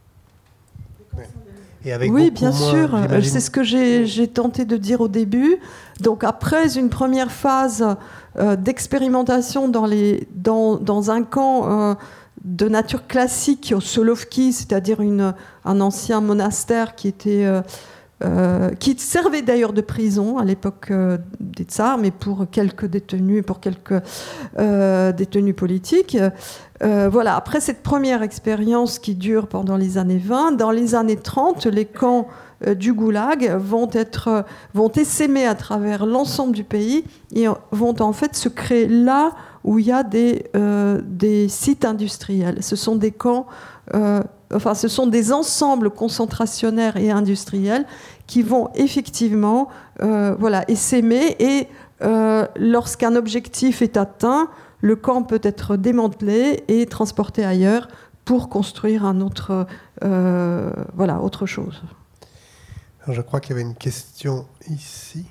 Oui, Et avec oui bien moins, sûr, j'imagine... c'est ce que j'ai, j'ai tenté de dire au début. Donc après une première phase euh, d'expérimentation dans, les, dans, dans un camp... Euh, de nature classique au Solovki, c'est-à-dire une, un ancien monastère qui, était, euh, euh, qui servait d'ailleurs de prison à l'époque euh, des tsars, mais pour quelques détenus, pour quelques euh, détenus politiques. Euh, voilà. Après cette première expérience qui dure pendant les années vingt, dans les années trente, les camps euh, du goulag vont, être, vont essaimer à travers l'ensemble du pays et vont en fait se créer là où il y a des, euh, des sites industriels. Ce sont des camps, euh, enfin, ce sont des ensembles concentrationnaires et industriels qui vont effectivement euh, voilà, essaimer, et euh, lorsqu'un objectif est atteint, le camp peut être démantelé et transporté ailleurs pour construire un autre, euh, voilà, autre chose. Alors, je crois qu'il y avait une question ici.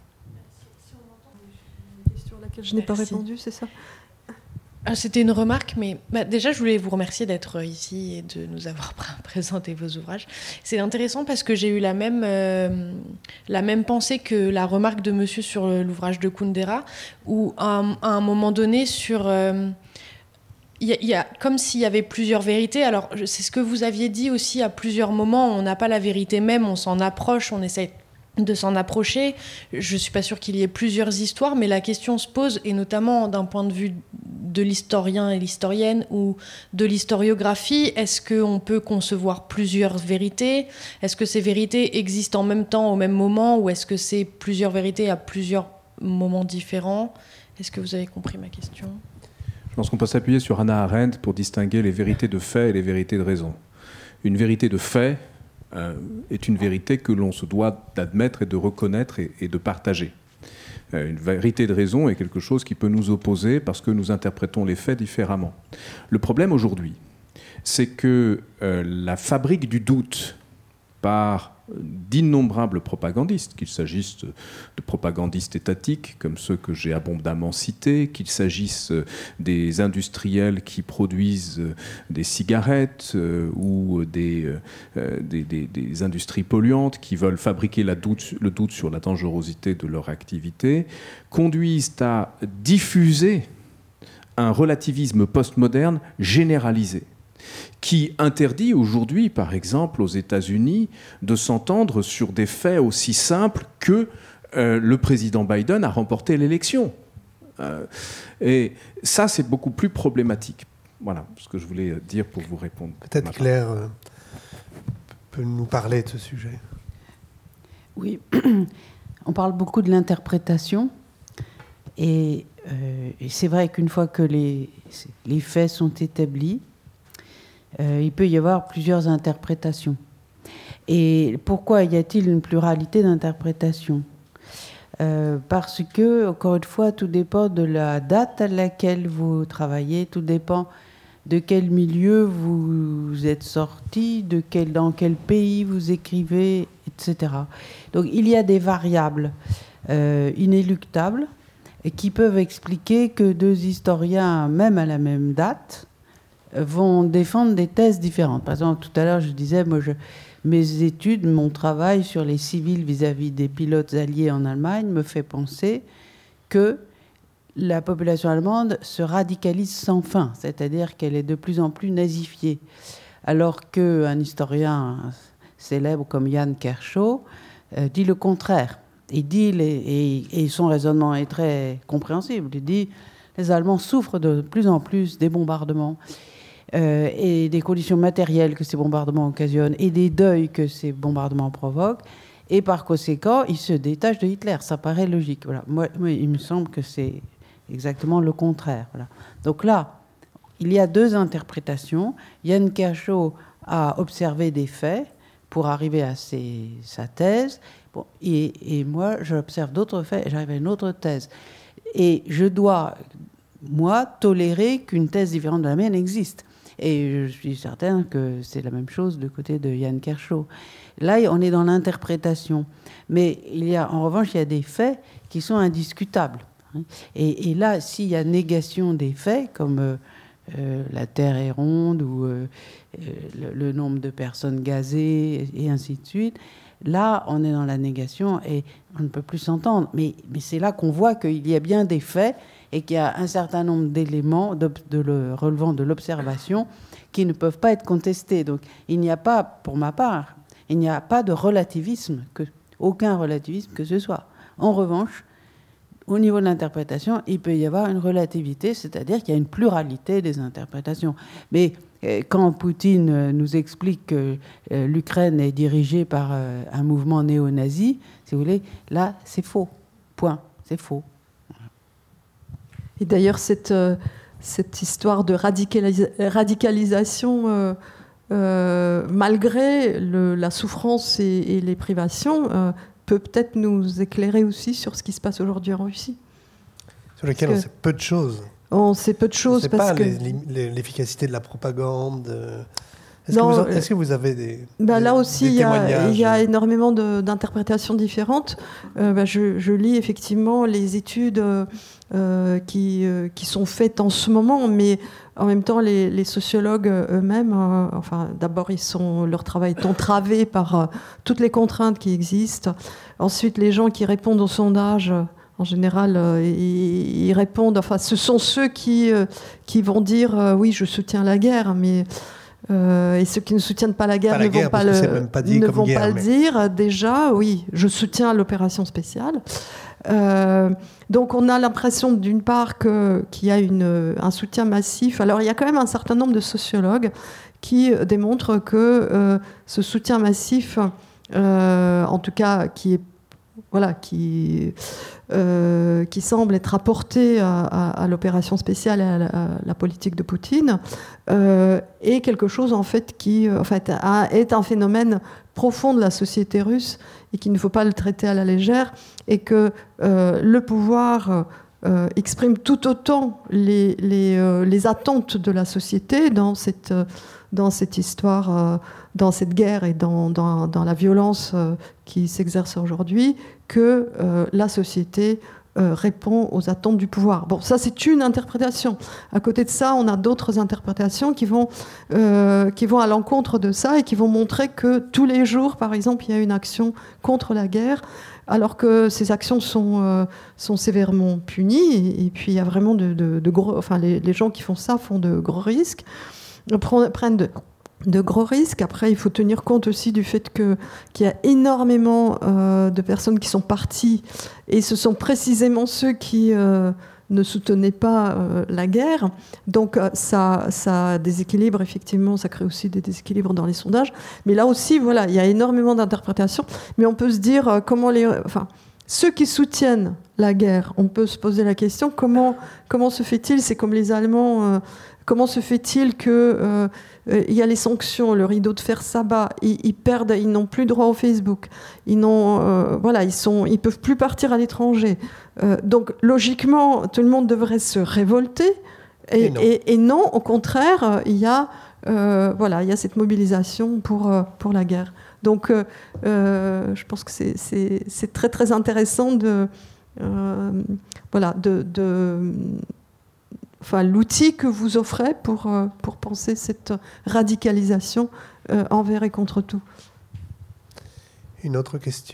Une question à laquelle je n'ai pas répondu, c'est ça ? C'était une remarque, mais bah, déjà, je voulais vous remercier d'être ici et de nous avoir présenté vos ouvrages. C'est intéressant parce que j'ai eu la même, euh, la même pensée que la remarque de monsieur sur l'ouvrage de Kundera, où à un, à un moment donné, sur... Euh, il y a, il y a, comme s'il y avait plusieurs vérités. Alors, c'est ce que vous aviez dit aussi à plusieurs moments. On n'a pas la vérité même, on s'en approche, on essaie de s'en approcher. Je ne suis pas sûre qu'il y ait plusieurs histoires, mais la question se pose, et notamment d'un point de vue de l'historien et l'historienne ou de l'historiographie, est-ce qu'on peut concevoir plusieurs vérités ? Est-ce que ces vérités existent en même temps, au même moment, ou est-ce que c'est plusieurs vérités à plusieurs moments différents ? Est-ce que vous avez compris ma question ? Je pense qu'on peut s'appuyer sur Hannah Arendt pour distinguer les vérités de fait et les vérités de raison. Une vérité de fait euh, est une vérité que l'on se doit d'admettre et de reconnaître et, et de partager. Euh, une vérité de raison est quelque chose qui peut nous opposer parce que nous interprétons les faits différemment. Le problème aujourd'hui, c'est que euh, la fabrique du doute par d'innombrables propagandistes, qu'il s'agisse de propagandistes étatiques, comme ceux que j'ai abondamment cités, qu'il s'agisse des industriels qui produisent des cigarettes euh, ou des, euh, des, des, des industries polluantes qui veulent fabriquer la doute, le doute sur la dangerosité de leur activité, conduisent à diffuser un relativisme postmoderne généralisé, qui interdit aujourd'hui, par exemple, aux États-Unis, de s'entendre sur des faits aussi simples que euh, le président Biden a remporté l'élection. Euh, et ça, c'est beaucoup plus problématique. Voilà ce que je voulais dire pour vous répondre. Peut-être Claire euh, peut nous parler de ce sujet. Oui, on parle beaucoup de l'interprétation. Et, euh, et c'est vrai qu'une fois que les, les faits sont établis, Euh, il peut y avoir plusieurs interprétations. Et pourquoi y a-t-il une pluralité d'interprétations ? euh, Parce que, encore une fois, tout dépend de la date à laquelle vous travaillez, tout dépend de quel milieu vous êtes sorti, de quel, dans quel pays vous écrivez, et cetera. Donc il y a des variables euh, inéluctables et qui peuvent expliquer que deux historiens, même à la même date, vont défendre des thèses différentes. Par exemple, tout à l'heure, je disais, moi, je, mes études, mon travail sur les civils vis-à-vis des pilotes alliés en Allemagne me fait penser que la population allemande se radicalise sans fin, c'est-à-dire qu'elle est de plus en plus nazifiée, alors qu'un historien célèbre comme Jan Kershaw euh, dit le contraire. Il dit, les, et, et son raisonnement est très compréhensible, il dit les Allemands souffrent de plus en plus des bombardements Euh, et des conditions matérielles que ces bombardements occasionnent et des deuils que ces bombardements provoquent. Et par conséquent, ils se détachent de Hitler. Ça paraît logique. Voilà. Moi, moi, il me semble que c'est exactement le contraire. Voilà. Donc là, il y a deux interprétations. Jan Kershaw a observé des faits pour arriver à ses, sa thèse. Bon, et, et moi, j'observe d'autres faits et j'arrive à une autre thèse. Et je dois, moi, tolérer qu'une thèse différente de la mienne existe. Et je suis certaine que c'est la même chose du côté de Jan Kershaw. Là, on est dans l'interprétation. Mais il y a, en revanche, il y a des faits qui sont indiscutables. Et, et là, s'il y a négation des faits, comme euh, euh, la Terre est ronde ou euh, le, le nombre de personnes gazées, et ainsi de suite, là, on est dans la négation et on ne peut plus s'entendre. Mais, mais c'est là qu'on voit qu'il y a bien des faits et qu'il y a un certain nombre d'éléments de, de le, relevant de l'observation qui ne peuvent pas être contestés. Donc, il n'y a pas, pour ma part, il n'y a pas de relativisme, que, aucun relativisme que ce soit. En revanche, au niveau de l'interprétation, il peut y avoir une relativité, c'est-à-dire qu'il y a une pluralité des interprétations. Mais euh, quand Poutine nous explique que euh, l'Ukraine est dirigée par euh, un mouvement néo-nazi, si vous voulez, là, c'est faux. Point. C'est faux. Et d'ailleurs, cette, euh, cette histoire de radicalisa- radicalisation, euh, euh, malgré le, la souffrance et, et les privations, euh, peut peut-être nous éclairer aussi sur ce qui se passe aujourd'hui en Russie. Sur lequel on sait peu de choses. On sait peu de choses. On ne sait parce pas que... les, les, l'efficacité de la propagande. Est-ce, non, que, vous, est-ce que vous avez des, bah des là aussi, des il y, témoignages? Il y a énormément de, d'interprétations différentes. Euh, bah je, je lis effectivement les études euh, qui, euh, qui sont faites en ce moment, mais en même temps, les, les sociologues eux-mêmes, euh, enfin, d'abord, ils sont, leur travail est entravé par euh, toutes les contraintes qui existent. Ensuite, les gens qui répondent aux sondages, en général, euh, ils, ils répondent. Enfin, ce sont ceux qui, euh, qui vont dire euh, oui, je soutiens la guerre, mais Euh, et ceux qui ne soutiennent pas la guerre pas la ne guerre, vont pas le, même pas dit ne vont guerre, pas mais... le dire. Déjà, oui, je soutiens l'opération spéciale. Euh, donc on a l'impression d'une part que, qu'il y a une, un soutien massif. Alors il y a quand même un certain nombre de sociologues qui démontrent que euh, ce soutien massif, euh, en tout cas qui est voilà, qui, euh, qui semble être apporté à, à, à l'opération spéciale et à la, à la politique de Poutine, euh, est quelque chose en fait qui en fait, a, est un phénomène profond de la société russe et qu'il ne faut pas le traiter à la légère, et que euh, le pouvoir euh, exprime tout autant les, les, euh, les attentes de la société dans cette, euh, dans cette histoire, euh, dans cette guerre et dans, dans, dans la violence euh, qui s'exerce aujourd'hui, que euh, la société euh, répond aux attentes du pouvoir. Bon, ça c'est une interprétation. À côté de ça, on a d'autres interprétations qui vont, euh, qui vont à l'encontre de ça et qui vont montrer que tous les jours, par exemple, il y a une action contre la guerre, alors que ces actions sont, euh, sont sévèrement punies, et, et puis il y a vraiment de, de, de gros... Enfin, les, les gens qui font ça font de gros risques, prennent de, de gros risques. Après, il faut tenir compte aussi du fait que, qu'il y a énormément euh, de personnes qui sont parties, et ce sont précisément ceux qui... Euh, ne soutenaient pas euh, la guerre. Donc euh, ça, ça déséquilibre, effectivement, ça crée aussi des déséquilibres dans les sondages. Mais là aussi, voilà, il y a énormément d'interprétations. Mais on peut se dire euh, comment les... Enfin, ceux qui soutiennent la guerre, on peut se poser la question, comment, comment se fait-il, c'est comme les Allemands, euh, comment se fait-il que... Euh, il y a les sanctions, le rideau de fer s'abat, ils, ils perdent, ils n'ont plus droit au Facebook, ils n'ont, euh, voilà, ils sont, ils peuvent plus partir à l'étranger. Euh, donc logiquement, tout le monde devrait se révolter, et, et, non. Et, et non, au contraire, il y a, euh, voilà, il y a cette mobilisation pour euh, pour la guerre. Donc, euh, euh, je pense que c'est, c'est c'est très très intéressant de, euh, voilà, de, de Enfin, l'outil que vous offrez pour, euh, pour penser cette radicalisation euh, envers et contre tout. Une autre question ?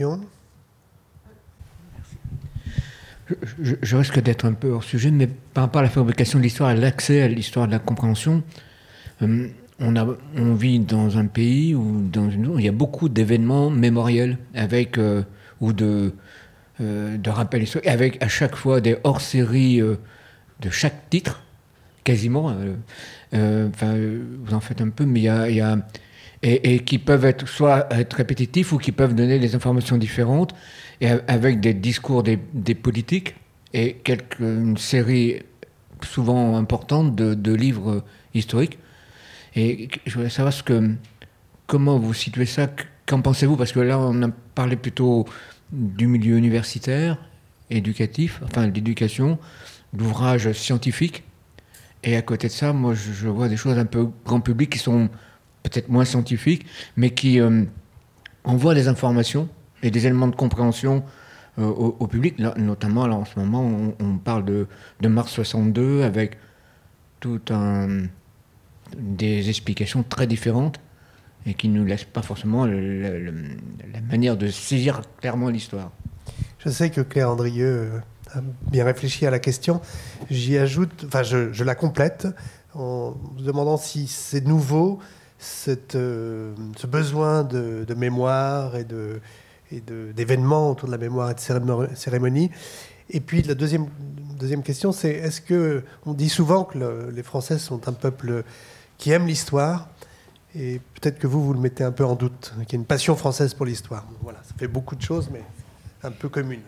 je, je, je risque d'être un peu hors sujet, mais par rapport à la fabrication de l'histoire, à l'accès à l'histoire de la compréhension, euh, on, a, on vit dans un pays où, dans une, où il y a beaucoup d'événements mémoriels avec, euh, ou de, euh, de rappels historiques, avec à chaque fois des hors-séries euh, de chaque titre, quasiment. Euh, euh, enfin, vous en faites un peu, mais il y a, y a et, et qui peuvent être soit être répétitifs ou qui peuvent donner des informations différentes, et avec des discours des, des politiques et quelques, une série souvent importante de, de livres historiques. Et je voulais savoir ce que, comment vous situez ça, qu'en pensez-vous ? Parce que là, on a parlé plutôt du milieu universitaire, éducatif, enfin d'éducation, d'ouvrages scientifiques. Et à côté de ça, moi, je, je vois des choses un peu grand public qui sont peut-être moins scientifiques, mais qui euh, envoient des informations et des éléments de compréhension euh, au, au public. Là, notamment, alors, en ce moment, on, on parle de, de mars soixante-deux avec tout un, des explications très différentes et qui ne nous laissent pas forcément le, le, le, la manière de saisir clairement l'histoire. Je sais que Claire Andrieux a bien réfléchi à la question. J'y ajoute, enfin je, je la complète en vous demandant si c'est nouveau, cette, euh, ce besoin de, de mémoire et, de, et de, d'événements autour de la mémoire et de cérémonies. Et puis la deuxième, deuxième question, c'est est-ce que on dit souvent que le, les Français sont un peuple qui aime l'histoire, et peut-être que vous, vous le mettez un peu en doute, qu'il y a une passion française pour l'histoire. Voilà, ça fait beaucoup de choses, mais un peu commune.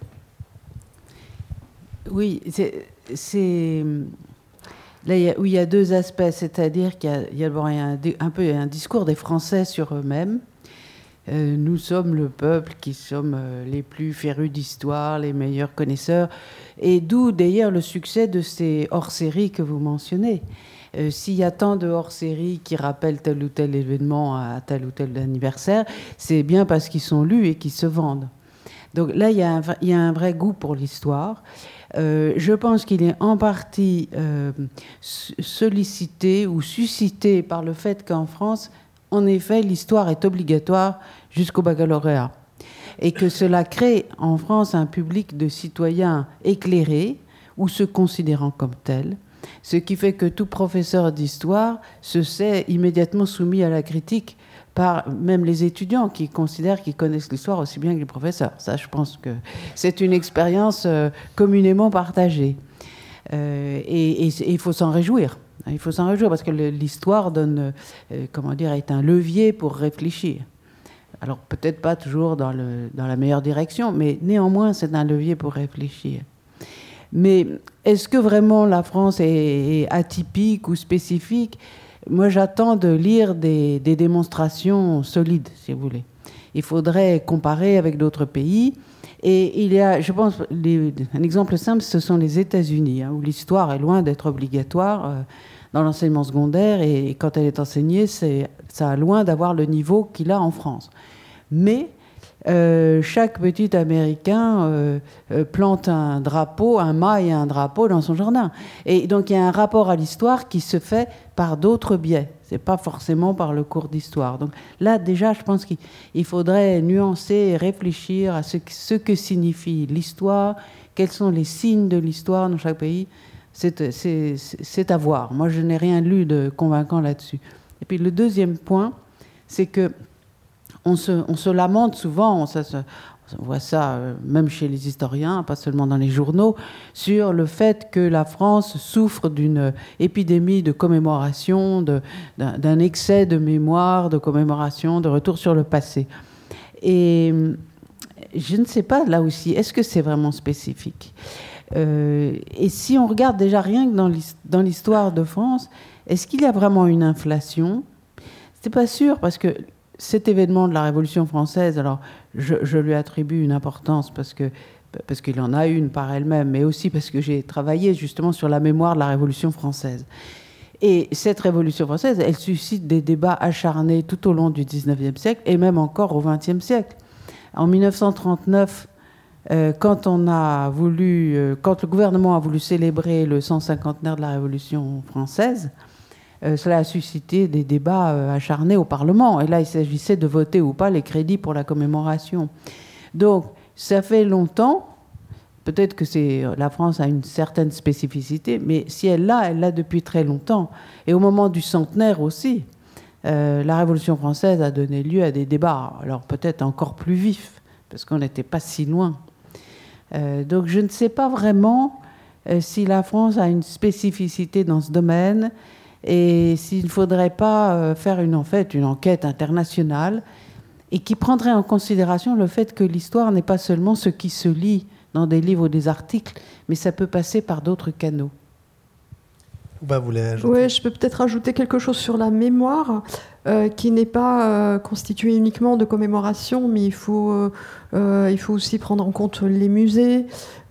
Oui, c'est, c'est... là il y a, où il y a deux aspects, c'est-à-dire qu'il y a, il y a un, un peu un discours des Français sur eux-mêmes. Euh, nous sommes le peuple qui sommes euh, les plus férus d'histoire, les meilleurs connaisseurs, et d'où d'ailleurs le succès de ces hors-séries que vous mentionnez. Euh, s'il y a tant de hors-séries qui rappellent tel ou tel événement à tel ou tel anniversaire, c'est bien parce qu'ils sont lus et qu'ils se vendent. Donc là, il y a un, il y a un vrai goût pour l'histoire. Euh, je pense qu'il est en partie euh, sollicité ou suscité par le fait qu'en France, en effet, l'histoire est obligatoire jusqu'au baccalauréat. Et que cela crée en France un public de citoyens éclairés ou se considérant comme tels, ce qui fait que tout professeur d'histoire se sait immédiatement soumis à la critique par même les étudiants qui considèrent qu'ils connaissent l'histoire aussi bien que les professeurs. Ça, je pense que c'est une expérience euh, communément partagée. Euh, et il faut s'en réjouir. Il faut s'en réjouir parce que le, l'histoire donne, euh, comment dire, est un levier pour réfléchir. Alors peut-être pas toujours dans, le, dans la meilleure direction, mais néanmoins c'est un levier pour réfléchir. Mais est-ce que vraiment la France est, est atypique ou spécifique ? Moi, j'attends de lire des, des démonstrations solides, si vous voulez. Il faudrait comparer avec d'autres pays Et il y a, je pense, les, un exemple simple, ce sont les États-Unis, hein, où l'histoire est loin d'être obligatoire euh, dans l'enseignement secondaire, et, et quand elle est enseignée, c'est, ça a loin d'avoir le niveau qu'il a en France. Mais euh, chaque petit Américain euh, euh, plante un drapeau, un mât et un drapeau dans son jardin. Et donc il y a un rapport à l'histoire qui se fait par d'autres biais. C'est pas forcément par le cours d'histoire. Donc là, déjà, je pense qu'il faudrait nuancer et réfléchir à ce que, ce que signifie l'histoire, quels sont les signes de l'histoire dans chaque pays. C'est, c'est, c'est à voir. Moi, je n'ai rien lu de convaincant là-dessus. Et puis le deuxième point, c'est que on se, on se lamente souvent, ça se, on voit ça euh, même chez les historiens, pas seulement dans les journaux, sur le fait que la France souffre d'une épidémie de commémoration, de, d'un, d'un excès de mémoire, de commémoration, de retour sur le passé. Et je ne sais pas, là aussi, est-ce que c'est vraiment spécifique ? euh, Et si on regarde déjà rien que dans, dans l'histoire de France, est-ce qu'il y a vraiment une inflation ? C'est pas sûr, parce que cet événement de la Révolution française, alors je, je lui attribue une importance parce que, parce qu'il en a une par elle-même, mais aussi parce que j'ai travaillé justement sur la mémoire de la Révolution française. Et cette Révolution française, elle suscite des débats acharnés tout au long du dix-neuvième siècle et même encore au vingtième siècle. En mille neuf cent trente-neuf, euh, quand, on a voulu, euh, quand le gouvernement a voulu célébrer le cent cinquantenaire de la Révolution française, Euh, cela a suscité des débats euh, acharnés au Parlement. Et là, il s'agissait de voter ou pas les crédits pour la commémoration. Donc, ça fait longtemps. Peut-être que c'est, la France a une certaine spécificité, mais si elle l'a, elle l'a depuis très longtemps. Et au moment du centenaire aussi, euh, la Révolution française a donné lieu à des débats, alors peut-être encore plus vifs, parce qu'on n'était pas si loin. Euh, donc, je ne sais pas vraiment euh, si la France a une spécificité dans ce domaine, et s'il ne faudrait pas faire une, en fait, une enquête internationale et qui prendrait en considération le fait que l'histoire n'est pas seulement ce qui se lit dans des livres ou des articles, mais ça peut passer par d'autres canaux. Bah, vous voulez ajouter ? Oui, je peux peut-être ajouter quelque chose sur la mémoire, euh, qui n'est pas euh, constituée uniquement de commémoration, mais il faut, euh, euh, il faut aussi prendre en compte les musées,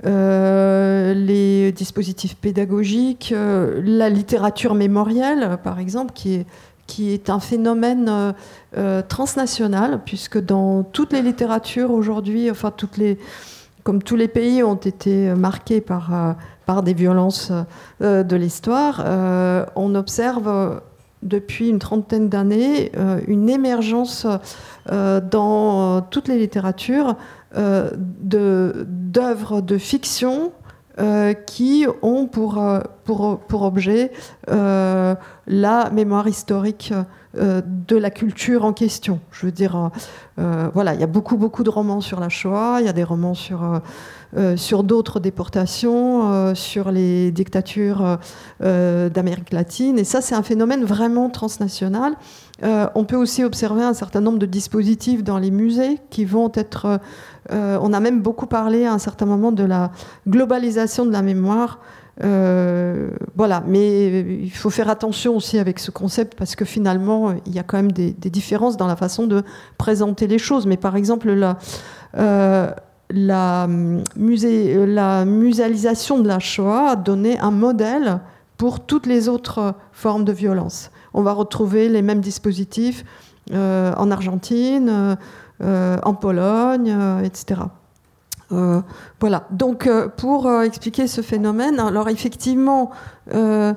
euh, les dispositifs pédagogiques, euh, la littérature mémorielle, par exemple, qui est, qui est un phénomène euh, euh, transnational, puisque dans toutes les littératures aujourd'hui, enfin, toutes les, comme tous les pays ont été marqués par... Euh, par des violences euh, de l'histoire, euh, on observe euh, depuis une trentaine d'années euh, une émergence euh, dans euh, toutes les littératures euh, de, d'œuvres de fiction euh, qui ont pour, euh, pour, pour objet euh, la mémoire historique euh, de la culture en question. Je veux dire, euh, voilà, il y a beaucoup, beaucoup de romans sur la Shoah, il y a des romans sur... Euh, Euh, sur d'autres déportations, euh, sur les dictatures euh, d'Amérique latine. Et ça, c'est un phénomène vraiment transnational. Euh, on peut aussi observer un certain nombre de dispositifs dans les musées qui vont être... Euh, on a même beaucoup parlé à un certain moment de la globalisation de la mémoire. Euh, voilà, mais il faut faire attention aussi avec ce concept parce que finalement, il y a quand même des, des différences dans la façon de présenter les choses. Mais par exemple, la... Euh, La, musée, la muséalisation de la Shoah a donné un modèle pour toutes les autres formes de violence. On va retrouver les mêmes dispositifs euh, en Argentine, euh, en Pologne, euh, et cetera. Euh, voilà. Donc, euh, pour euh, expliquer ce phénomène, alors effectivement, euh,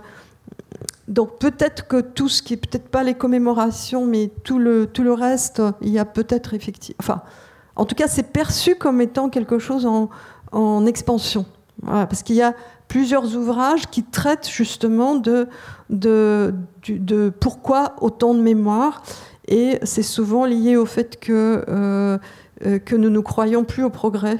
donc peut-être que tout ce qui est peut-être pas les commémorations, mais tout le tout le reste, il y a peut-être effectivement, enfin. En tout cas, c'est perçu comme étant quelque chose en, en expansion. Voilà, parce qu'il y a plusieurs ouvrages qui traitent justement de, de, de, de pourquoi autant de mémoire. Et c'est souvent lié au fait que, euh, que nous ne croyons plus au progrès.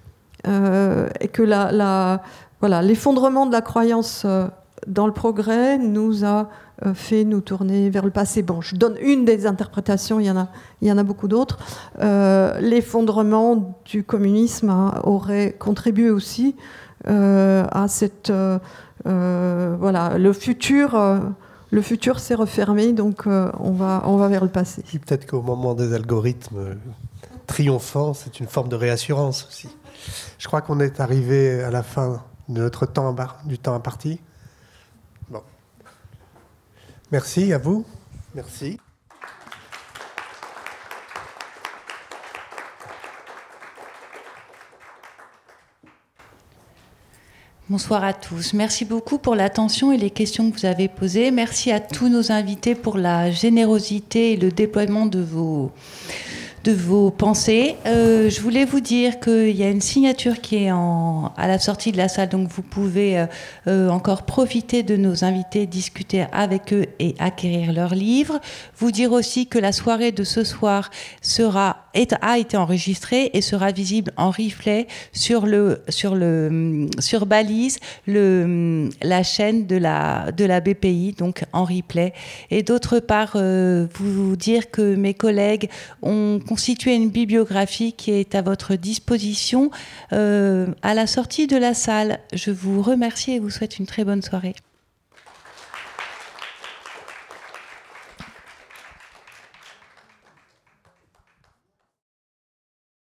Euh, et que la, la, voilà, l'effondrement de la croyance dans le progrès nous a fait nous tourner vers le passé. Bon, je donne une des interprétations, il y en a, il y en a beaucoup d'autres. Euh, l'effondrement du communisme hein, aurait contribué aussi euh, à cette... Euh, euh, voilà, le futur... Euh, le futur s'est refermé, donc euh, on, va, on va vers le passé. Et peut-être qu'au moment des algorithmes triomphant, c'est une forme de réassurance aussi. Je crois qu'on est arrivé à la fin de notre temps, du temps imparti. Bon. Merci à vous. Merci. Bonsoir à tous. Merci beaucoup pour l'attention et les questions que vous avez posées. Merci à tous nos invités pour la générosité et le déploiement de vos, de vos pensées. Euh, je voulais vous dire qu'il y a une signature qui est en, à la sortie de la salle, donc vous pouvez euh, euh, encore profiter de nos invités, discuter avec eux et acquérir leurs livres. Vous dire aussi que la soirée de ce soir sera, est, a été enregistrée et sera visible en replay sur, le, sur, le, sur Balise, le, la chaîne de la, de la B P I, donc en replay. Et d'autre part, euh, vous dire que mes collègues ont constitué une bibliographie qui est à votre disposition euh, à la sortie de la salle. Je vous remercie et vous souhaite une très bonne soirée.